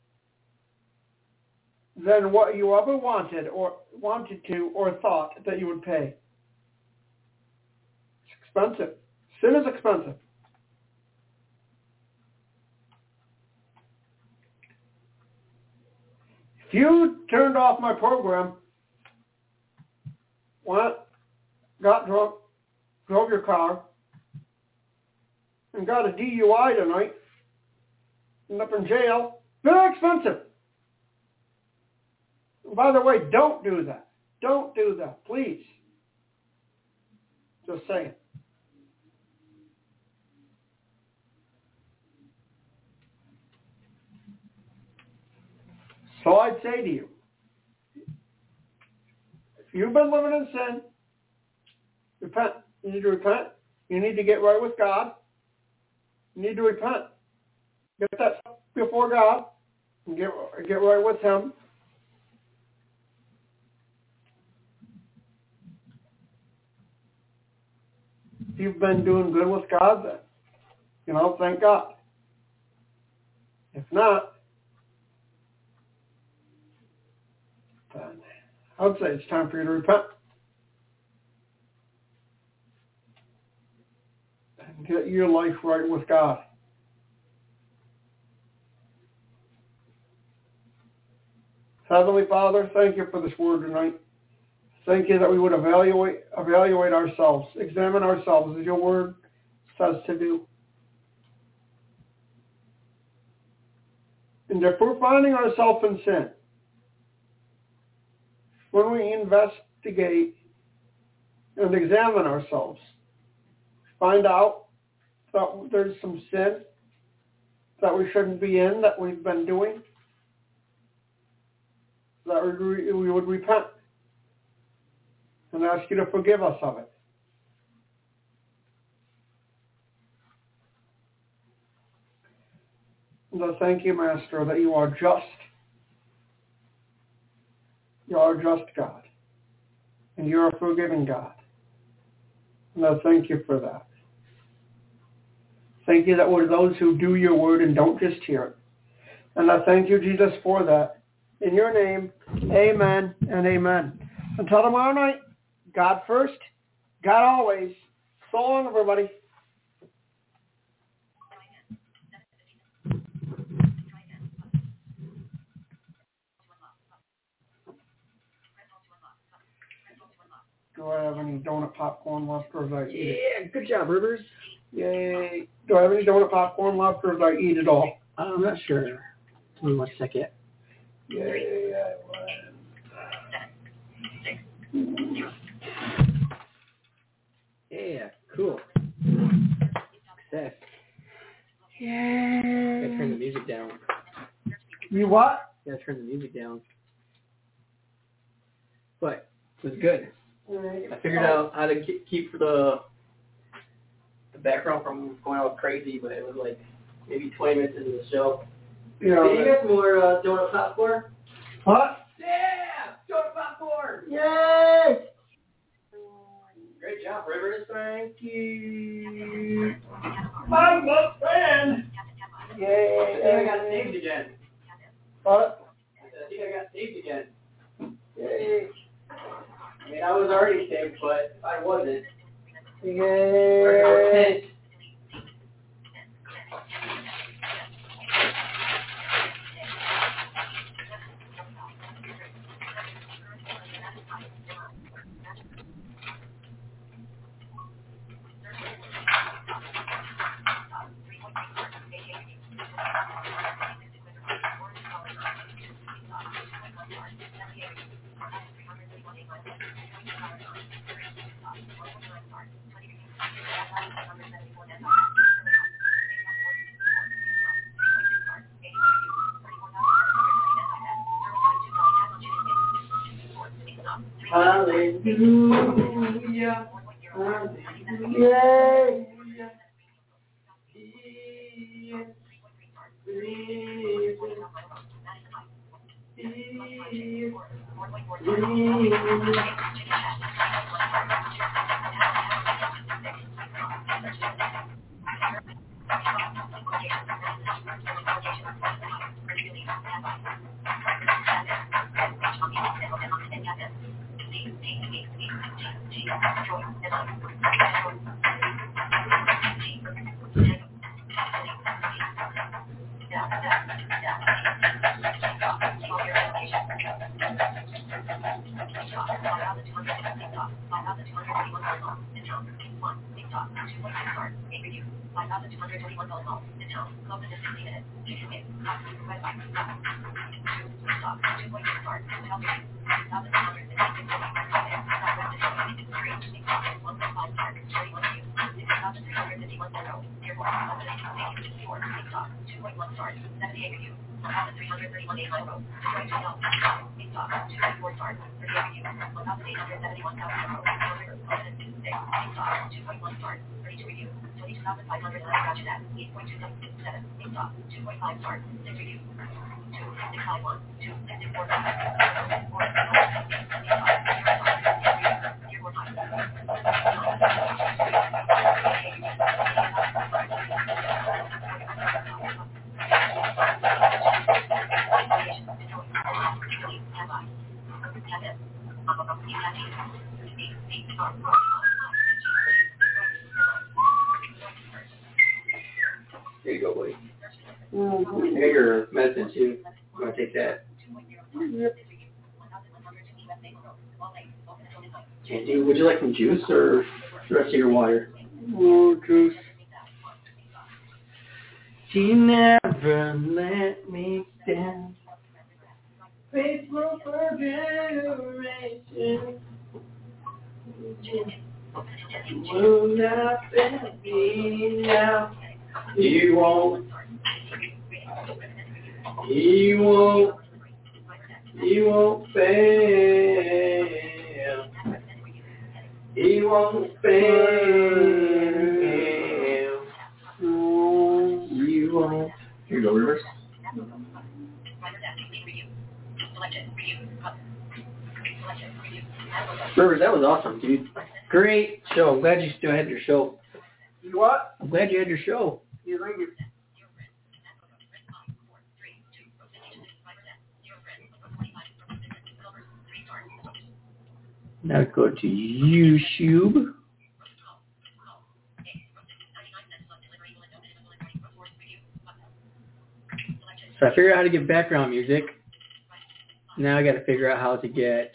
than what you ever wanted to or thought that you would pay. It's expensive. Sin is expensive. If you turned off my program, got drunk, drove your car, and got a DUI tonight, end up in jail, very expensive. And by the way, don't do that. Don't do that, please. Just saying. So I'd say to you, if you've been living in sin, repent. You need to repent. You need to get right with God. You need to repent. Get that stuff before God and get right with Him. If you've been doing good with God, then, thank God. If not, then I would say it's time for you to repent. And get your life right with God. Heavenly Father, thank you for this word tonight. Thank you that we would evaluate ourselves, examine ourselves as your word says to do. And if we're finding ourselves in sin, when we investigate and examine ourselves, find out that there's some sin that we shouldn't be in, that we've been doing, that we would repent and ask you to forgive us of it. And I thank you, Master, that you are just. You are a just God. And you're a forgiving God. And I thank you for that. Thank you that we're those who do your word and don't just hear it. And I thank you, Jesus, for that. In your name, amen and amen. Until tomorrow night, God first, God always. So long, everybody. Do I have any donut popcorn left, or did I eat it? Yeah, good job, Rivers. Yay. Do I have any donut popcorn left, or did I eat it all? I'm not sure. Give me 1 second. Yay, I won. Yeah, cool. Success. Yay. Gotta turn the music down. You what? Gotta turn the music down. But it was good. I figured out how to keep the background from going all crazy, but it was like maybe 20 minutes into the show. Yeah. Hey, you got some more donut popcorn? What? Yeah! Donut popcorn! Yay! Great job, Rivers. Thank you. My best friend. Yay. I think I got saved again. What? I think I got saved again. Yay. I mean, I was already saved, but I wasn't. Yay. Hallelujah. Yay. There you go, buddy. Mm-hmm. I got your medicine too. I'm gonna take that. Yep. Andy, would you like some juice or the rest of your water? Oh, juice. She never let me down. Faithful for generations. Will not let me now. You won't. He won't. He won't fail. He won't fail. Oh, You won't. Here you go, Rivers. Rivers, that was awesome, dude. Great show. I'm glad you still had your show. You what? I'm glad you had your show. You think you? Now go to YouTube. So I figured out how to get background music. Now I got to figure out how to get.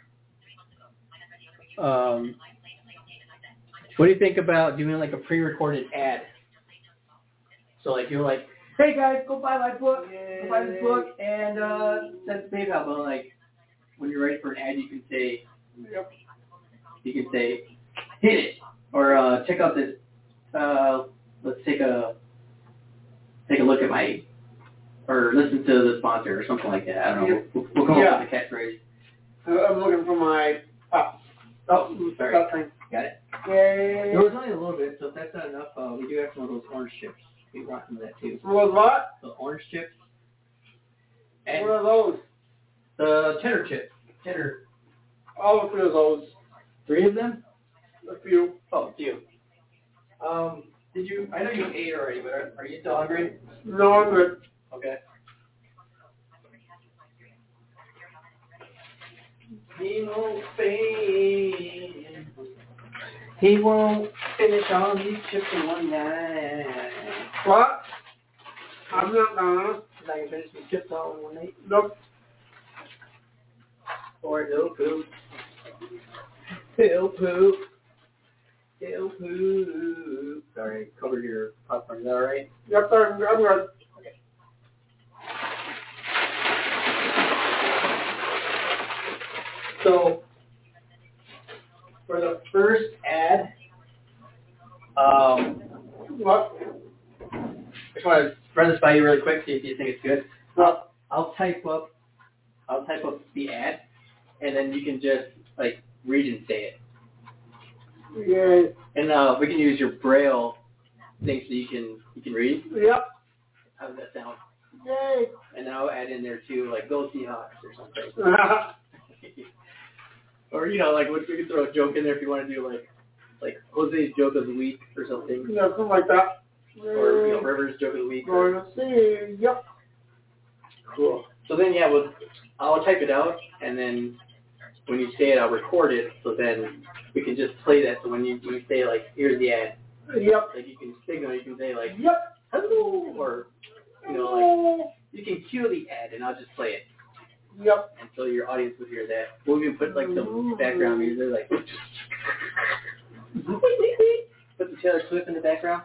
What do you think about doing like a pre-recorded ad? So like you're like, hey guys, go buy my book, go buy this book, and that's PayPal. But like when you're ready for an ad, you can say, Yep. you can say, hit it, or check out this. Let's take a look at my, or listen to the sponsor or something like that. I don't know. We'll come up with a catchphrase. I'm looking for my. Oh, sorry. That thing. Got it. Yay. There was only a little bit, so if that's not enough, we do have some of those orange chips. We brought some of that too. Was what? The orange chips. What And are those? the cheddar chips. Cheddar. All of those. 3 of them? A few. Oh, 2. Did you? I know you ate already, but are you still hungry? No, I'm good. Okay. He won't finish all these chips in one night. What? I'm not gonna. You're not gonna finish these chips all in one night? Nope. Or he'll poop. He'll poop. He'll poop. Sorry, cover your popcorn. Is that alright? Yep, I'm good. So, for the first ad, What? I just want to run this by you really quick, see if you think it's good. What? I'll type up the ad, and then you can just like read and say it. Yay. And we can use your Braille thing so you can read. Yep. How does that sound? Yay. And then I'll add in there too, like Go Seahawks or something. Or like we can throw a joke in there if you want to do like Jose's joke of the week or something. Yeah, something like that. Or Rivers joke of the week. Going to see. Yep. Cool. So then I'll type it out, and then when you say it, I'll record it. So then we can just play that. So when you say like, here's the ad. Yep. Like you can signal, you can say like, Yep. hello, or like you can cue the ad, and I'll just play it. Yep. And so your audience will hear that. We'll even put like some background music, like put the Taylor Swift in the background.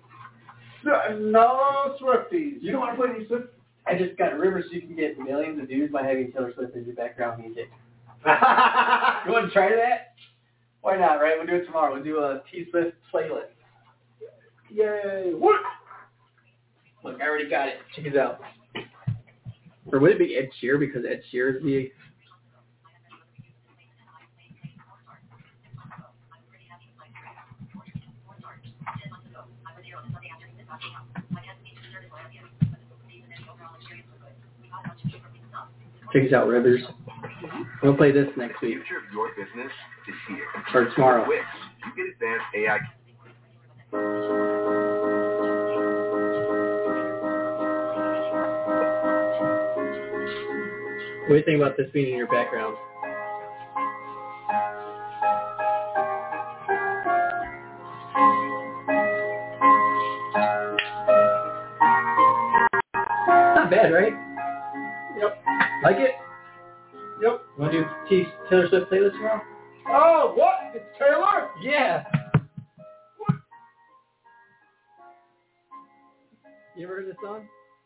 No Swifties. You don't want to put any Swift? I just got Rivers so you can get millions of views by having Taylor Swift as your background music. You want to try that? Why not, right? We'll do it tomorrow. We'll do a T-Swift playlist. Yay. What? Look, I already got it. Check it out. Or would it be Ed Sheeran because Ed Sheeran is the... Check this out, Rivers. We'll play this next week. The future of your business is here. Or tomorrow. Wix, you get advanced AI. What do you think about this being in your background? Not bad, right? Yep. Like it? Yep. You want to do Taylor Swift playlist tomorrow? Oh, what? It's Taylor? Yeah. What? You ever heard this song?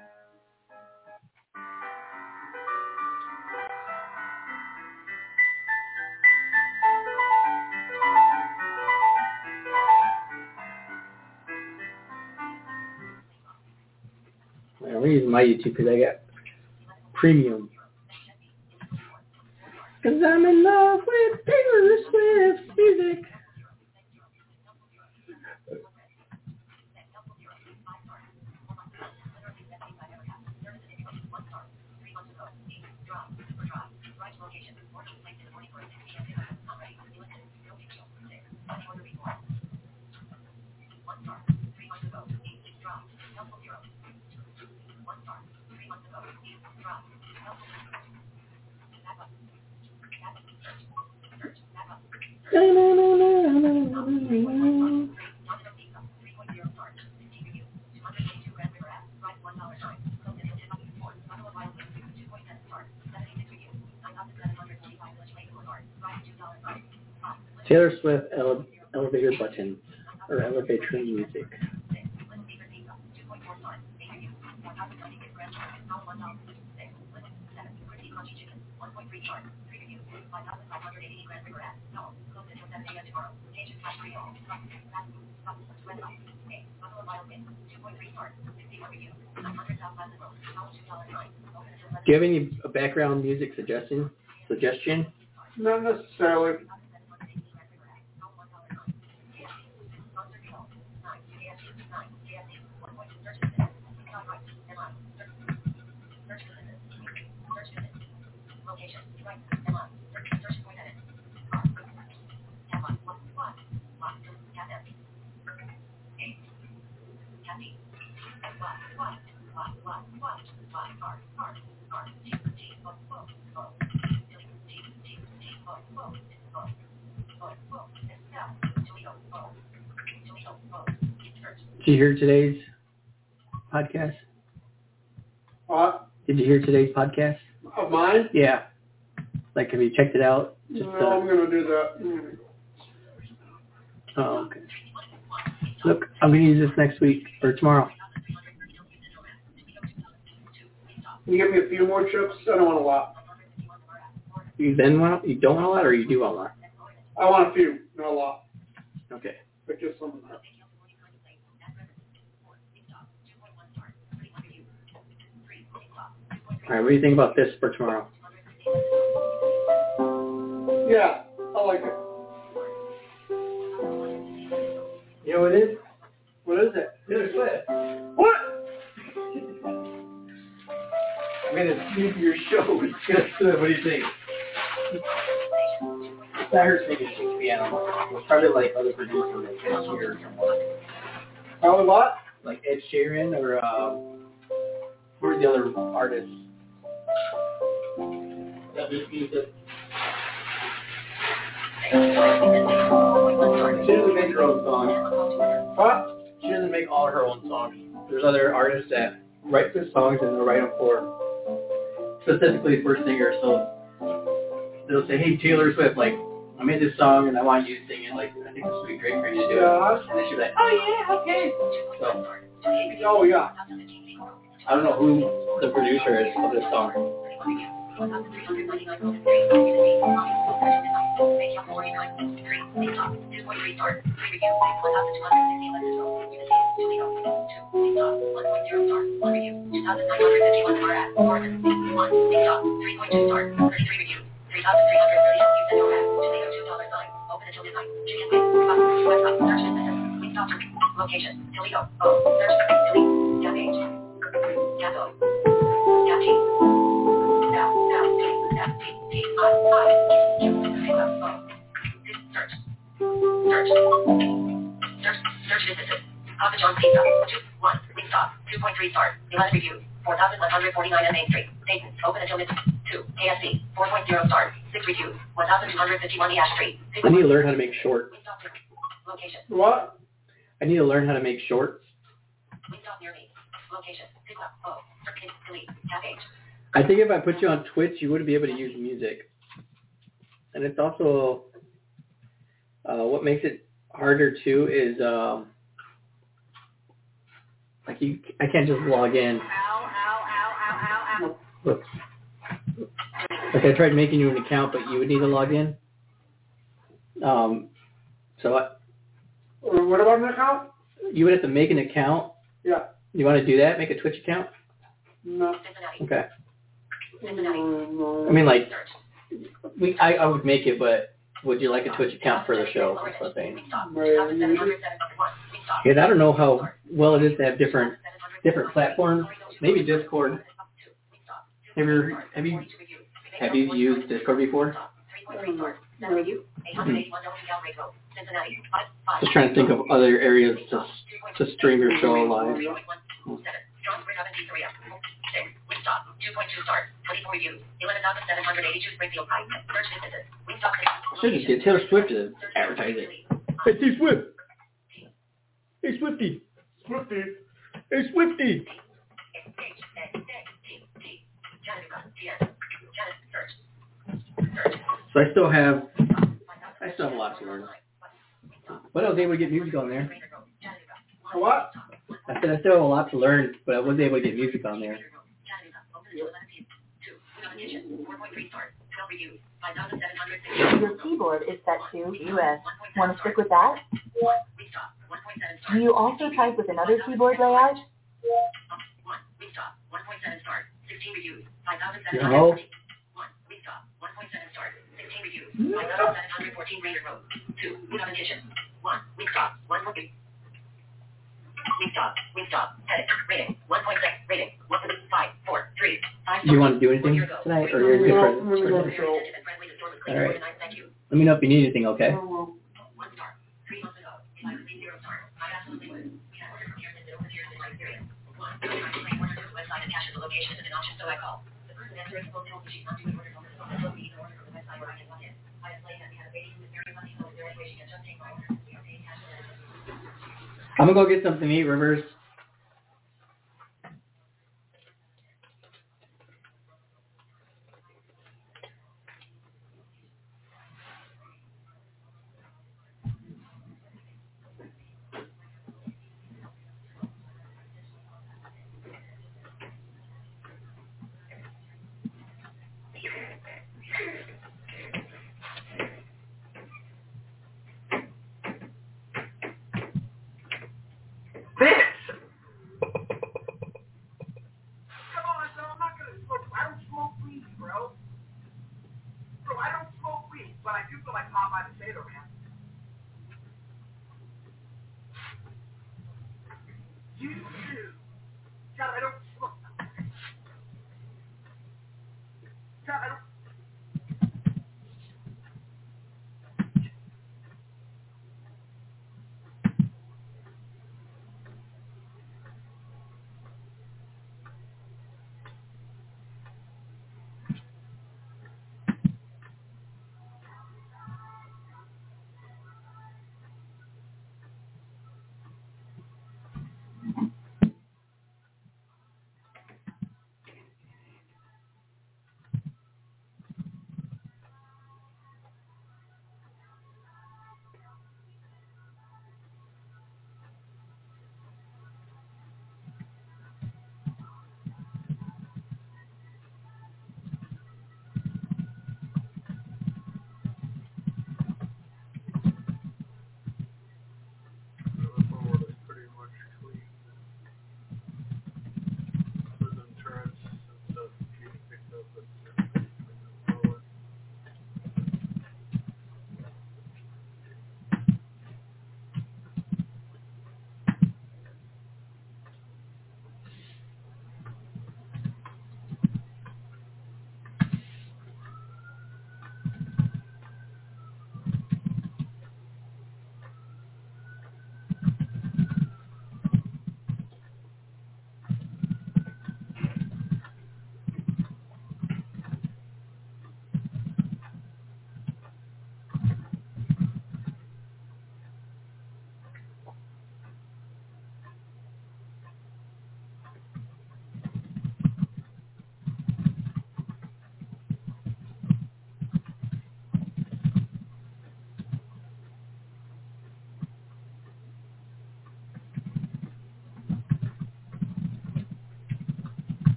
I'm going to use my YouTube because I got premium. Because I'm in love with Taylor Swift music. Taylor Swift elevator buttons or elevator music. Do you have any background music suggestion? Not necessarily. Did you hear today's podcast? What? Did you hear today's podcast? Of mine? Yeah. Like, have you checked it out? No, I'm going to do that. Oh, okay. Look, I'm going to use this next week or tomorrow. Can you give me a few more chips? I don't want a lot. You don't want a lot, or you do want a lot? I want a few, not a lot. Okay. But just some. All right, what do you think about this for tomorrow? Yeah, I like it. You know what it is? What is it? Taylor Swift. What? I'm going to see your show with Taylor Swift. What do you think? It's not her singing piano. It's probably like other producers like Ed Sheeran or more. Probably what? Like Ed Sheeran or who are the other artists? That makes music. She doesn't make her own songs. What? She doesn't make all her own songs. There's other artists that write the songs and they'll write them specifically for singers. So they'll say, hey, Taylor Swift, like, I made this song and I want you to sing it. Like, I think this would be great for you to do it. Yeah. And then she'll be like, oh, yeah, okay. So, Oh, yeah. I don't know who the producer is of this song. Location, Toledo. Search, delete, tab page. Cancel. Tab T. Now, tab T, Search. Search businesses. Papa John's Pizza. 1. Wingstop. 2.3 stars. 11 reviews. 4,149 on Main Street. Dayton. Open until midnight. 2. KFC. 4.0 stars. 6 reviews. 1,251 Ash Street. I need to learn how to make shorts. Location. What? I need to learn how to make shorts. Wingstop near me. Location. Pick up. Oh. Delete. Tab page. I think if I put you on Twitch, you wouldn't be able to use music. And it's also, what makes it harder too is, like I can't just log in. Look. Like I tried making you an account, but you would need to log in. What about an account? You would have to make an account. Yeah. You want to do that? Make a Twitch account? No. Okay. No. I mean, like, I would make it, but would you like a Twitch account for the show? That's what I'm saying. Yeah, I don't know how well it is to have different platforms. Maybe Discord. Have you used Discord before? Just trying to think of other areas to stream your show live. John Spring Oven Pizzeria. 6. Wingstop. 2.2 stars. 24 reviews. 11,782 Springfield Pike. Search businesses. Wingstop. Should just get Taylor Swift to advertise it. Hey, T Swift. Hey, Swifty. Swifty. Hey, Swifty. So I still have a lot to learn. But I was able to get music on there. What? I said I still have a lot to learn, but I was able to get music on there. Your keyboard is set to US. Want to stick with that? Do you also type with another keyboard layout? No. 5,714 Raider Road. 2. Without addition. 1. Wingstop. 1. Wingstop. Heading. Rating. 1.6. Rating. 1. 5. 4. 3. 5. Do you want to do anything tonight, or you're good for the show? All right. Let me know if you need anything, okay? 1 star. 3 months ago. If I received 0 stars, I absolutely would. We have ordered from here since it opens here in Nigeria. 1. I claim order from the website and caches the location is an option, so I call. The person answering phone tells me she's not doing order from the phone. So we need an order from the website where I can log in. I explained that we had a baby who is very funny, so is there any way she can just take my order since we are paying cash for that? I'm going to go get something to eat, Rivers.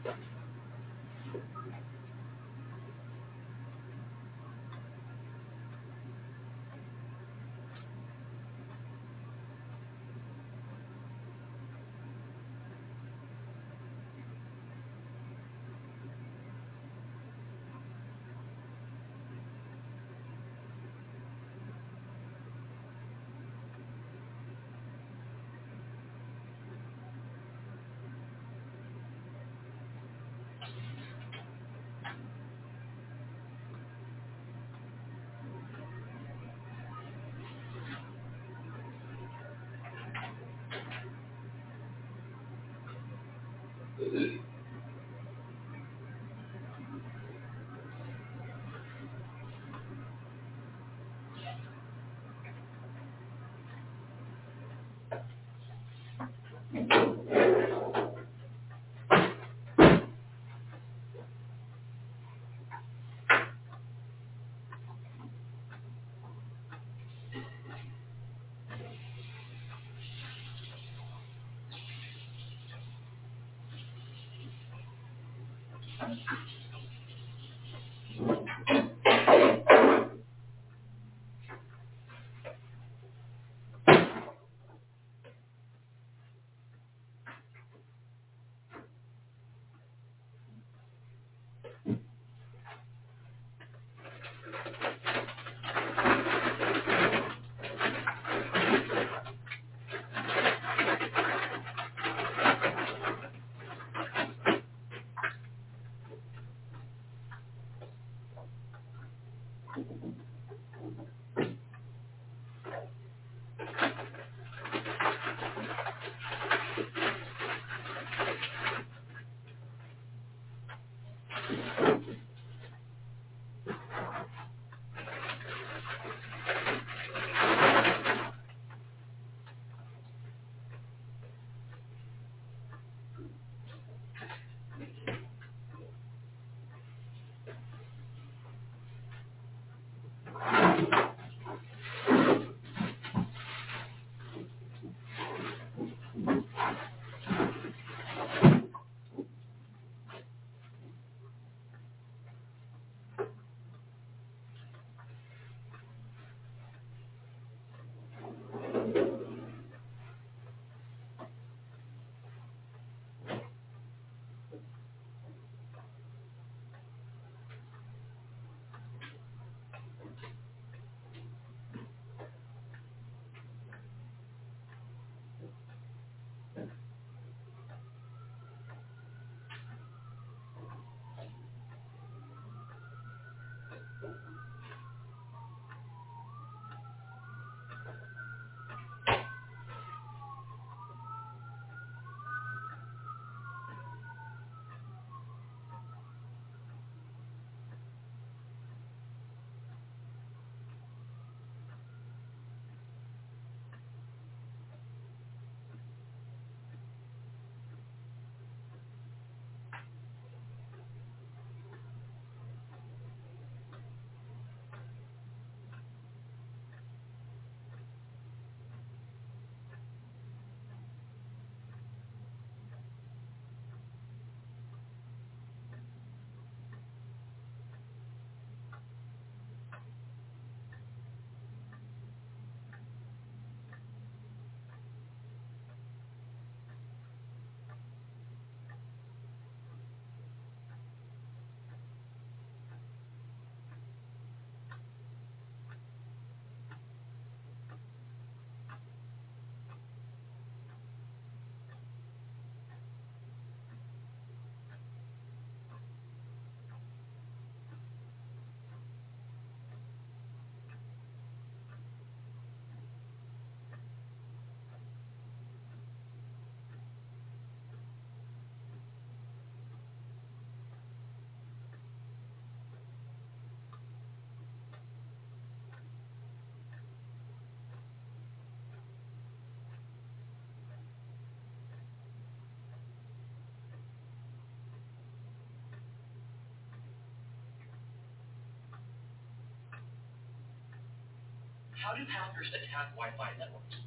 How do hackers attack Wi-Fi networks?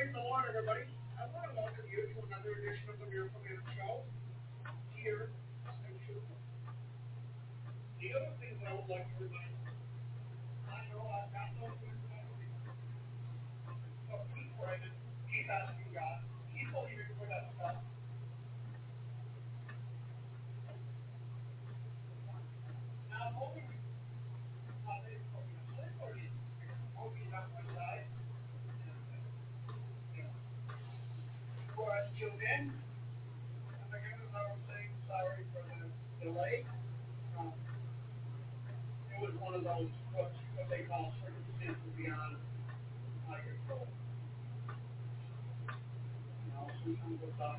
Praise the Lord, everybody. I want to welcome you to another edition of the Miracle Man Show here in Schuster. The other thing that I would like to remind you, I know I've got no food for but keep praying, keep asking God, keep believing for that stuff. Now, I'm hoping tuned in. And again, as I was saying, sorry for the delay. It was one of those, what they call circumstances beyond my control. You know, sometimes we'll talk.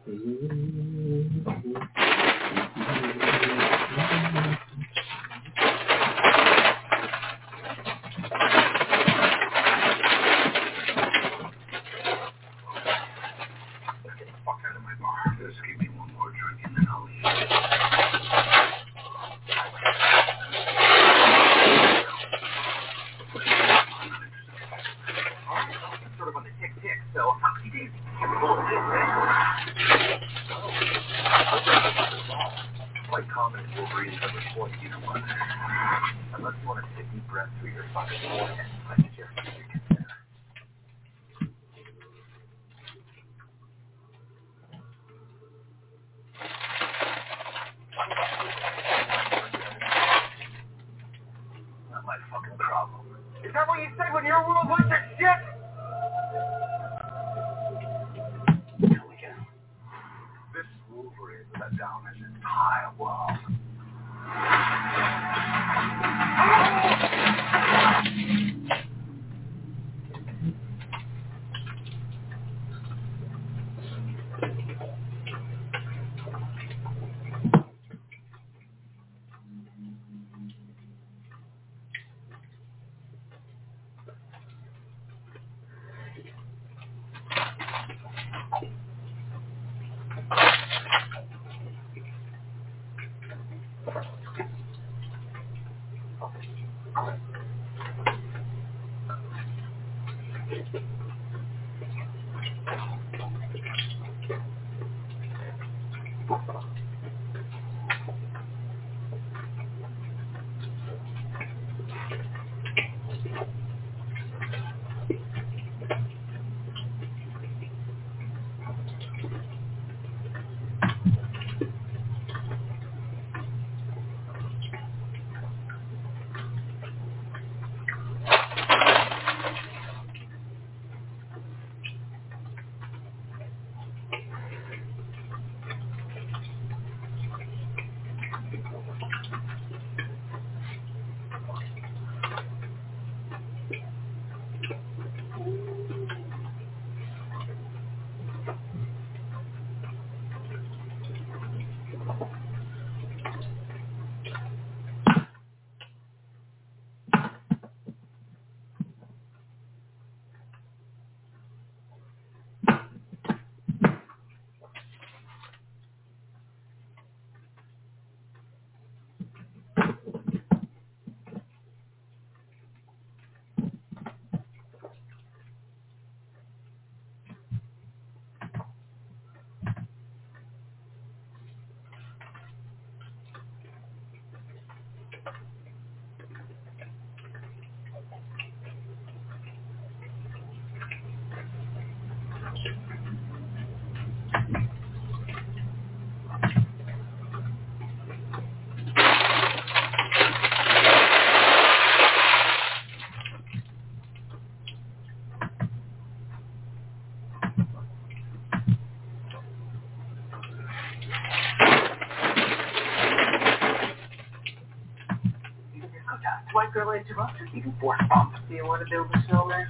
White girl interrupted. You can force bump. Do you want to build a snowman?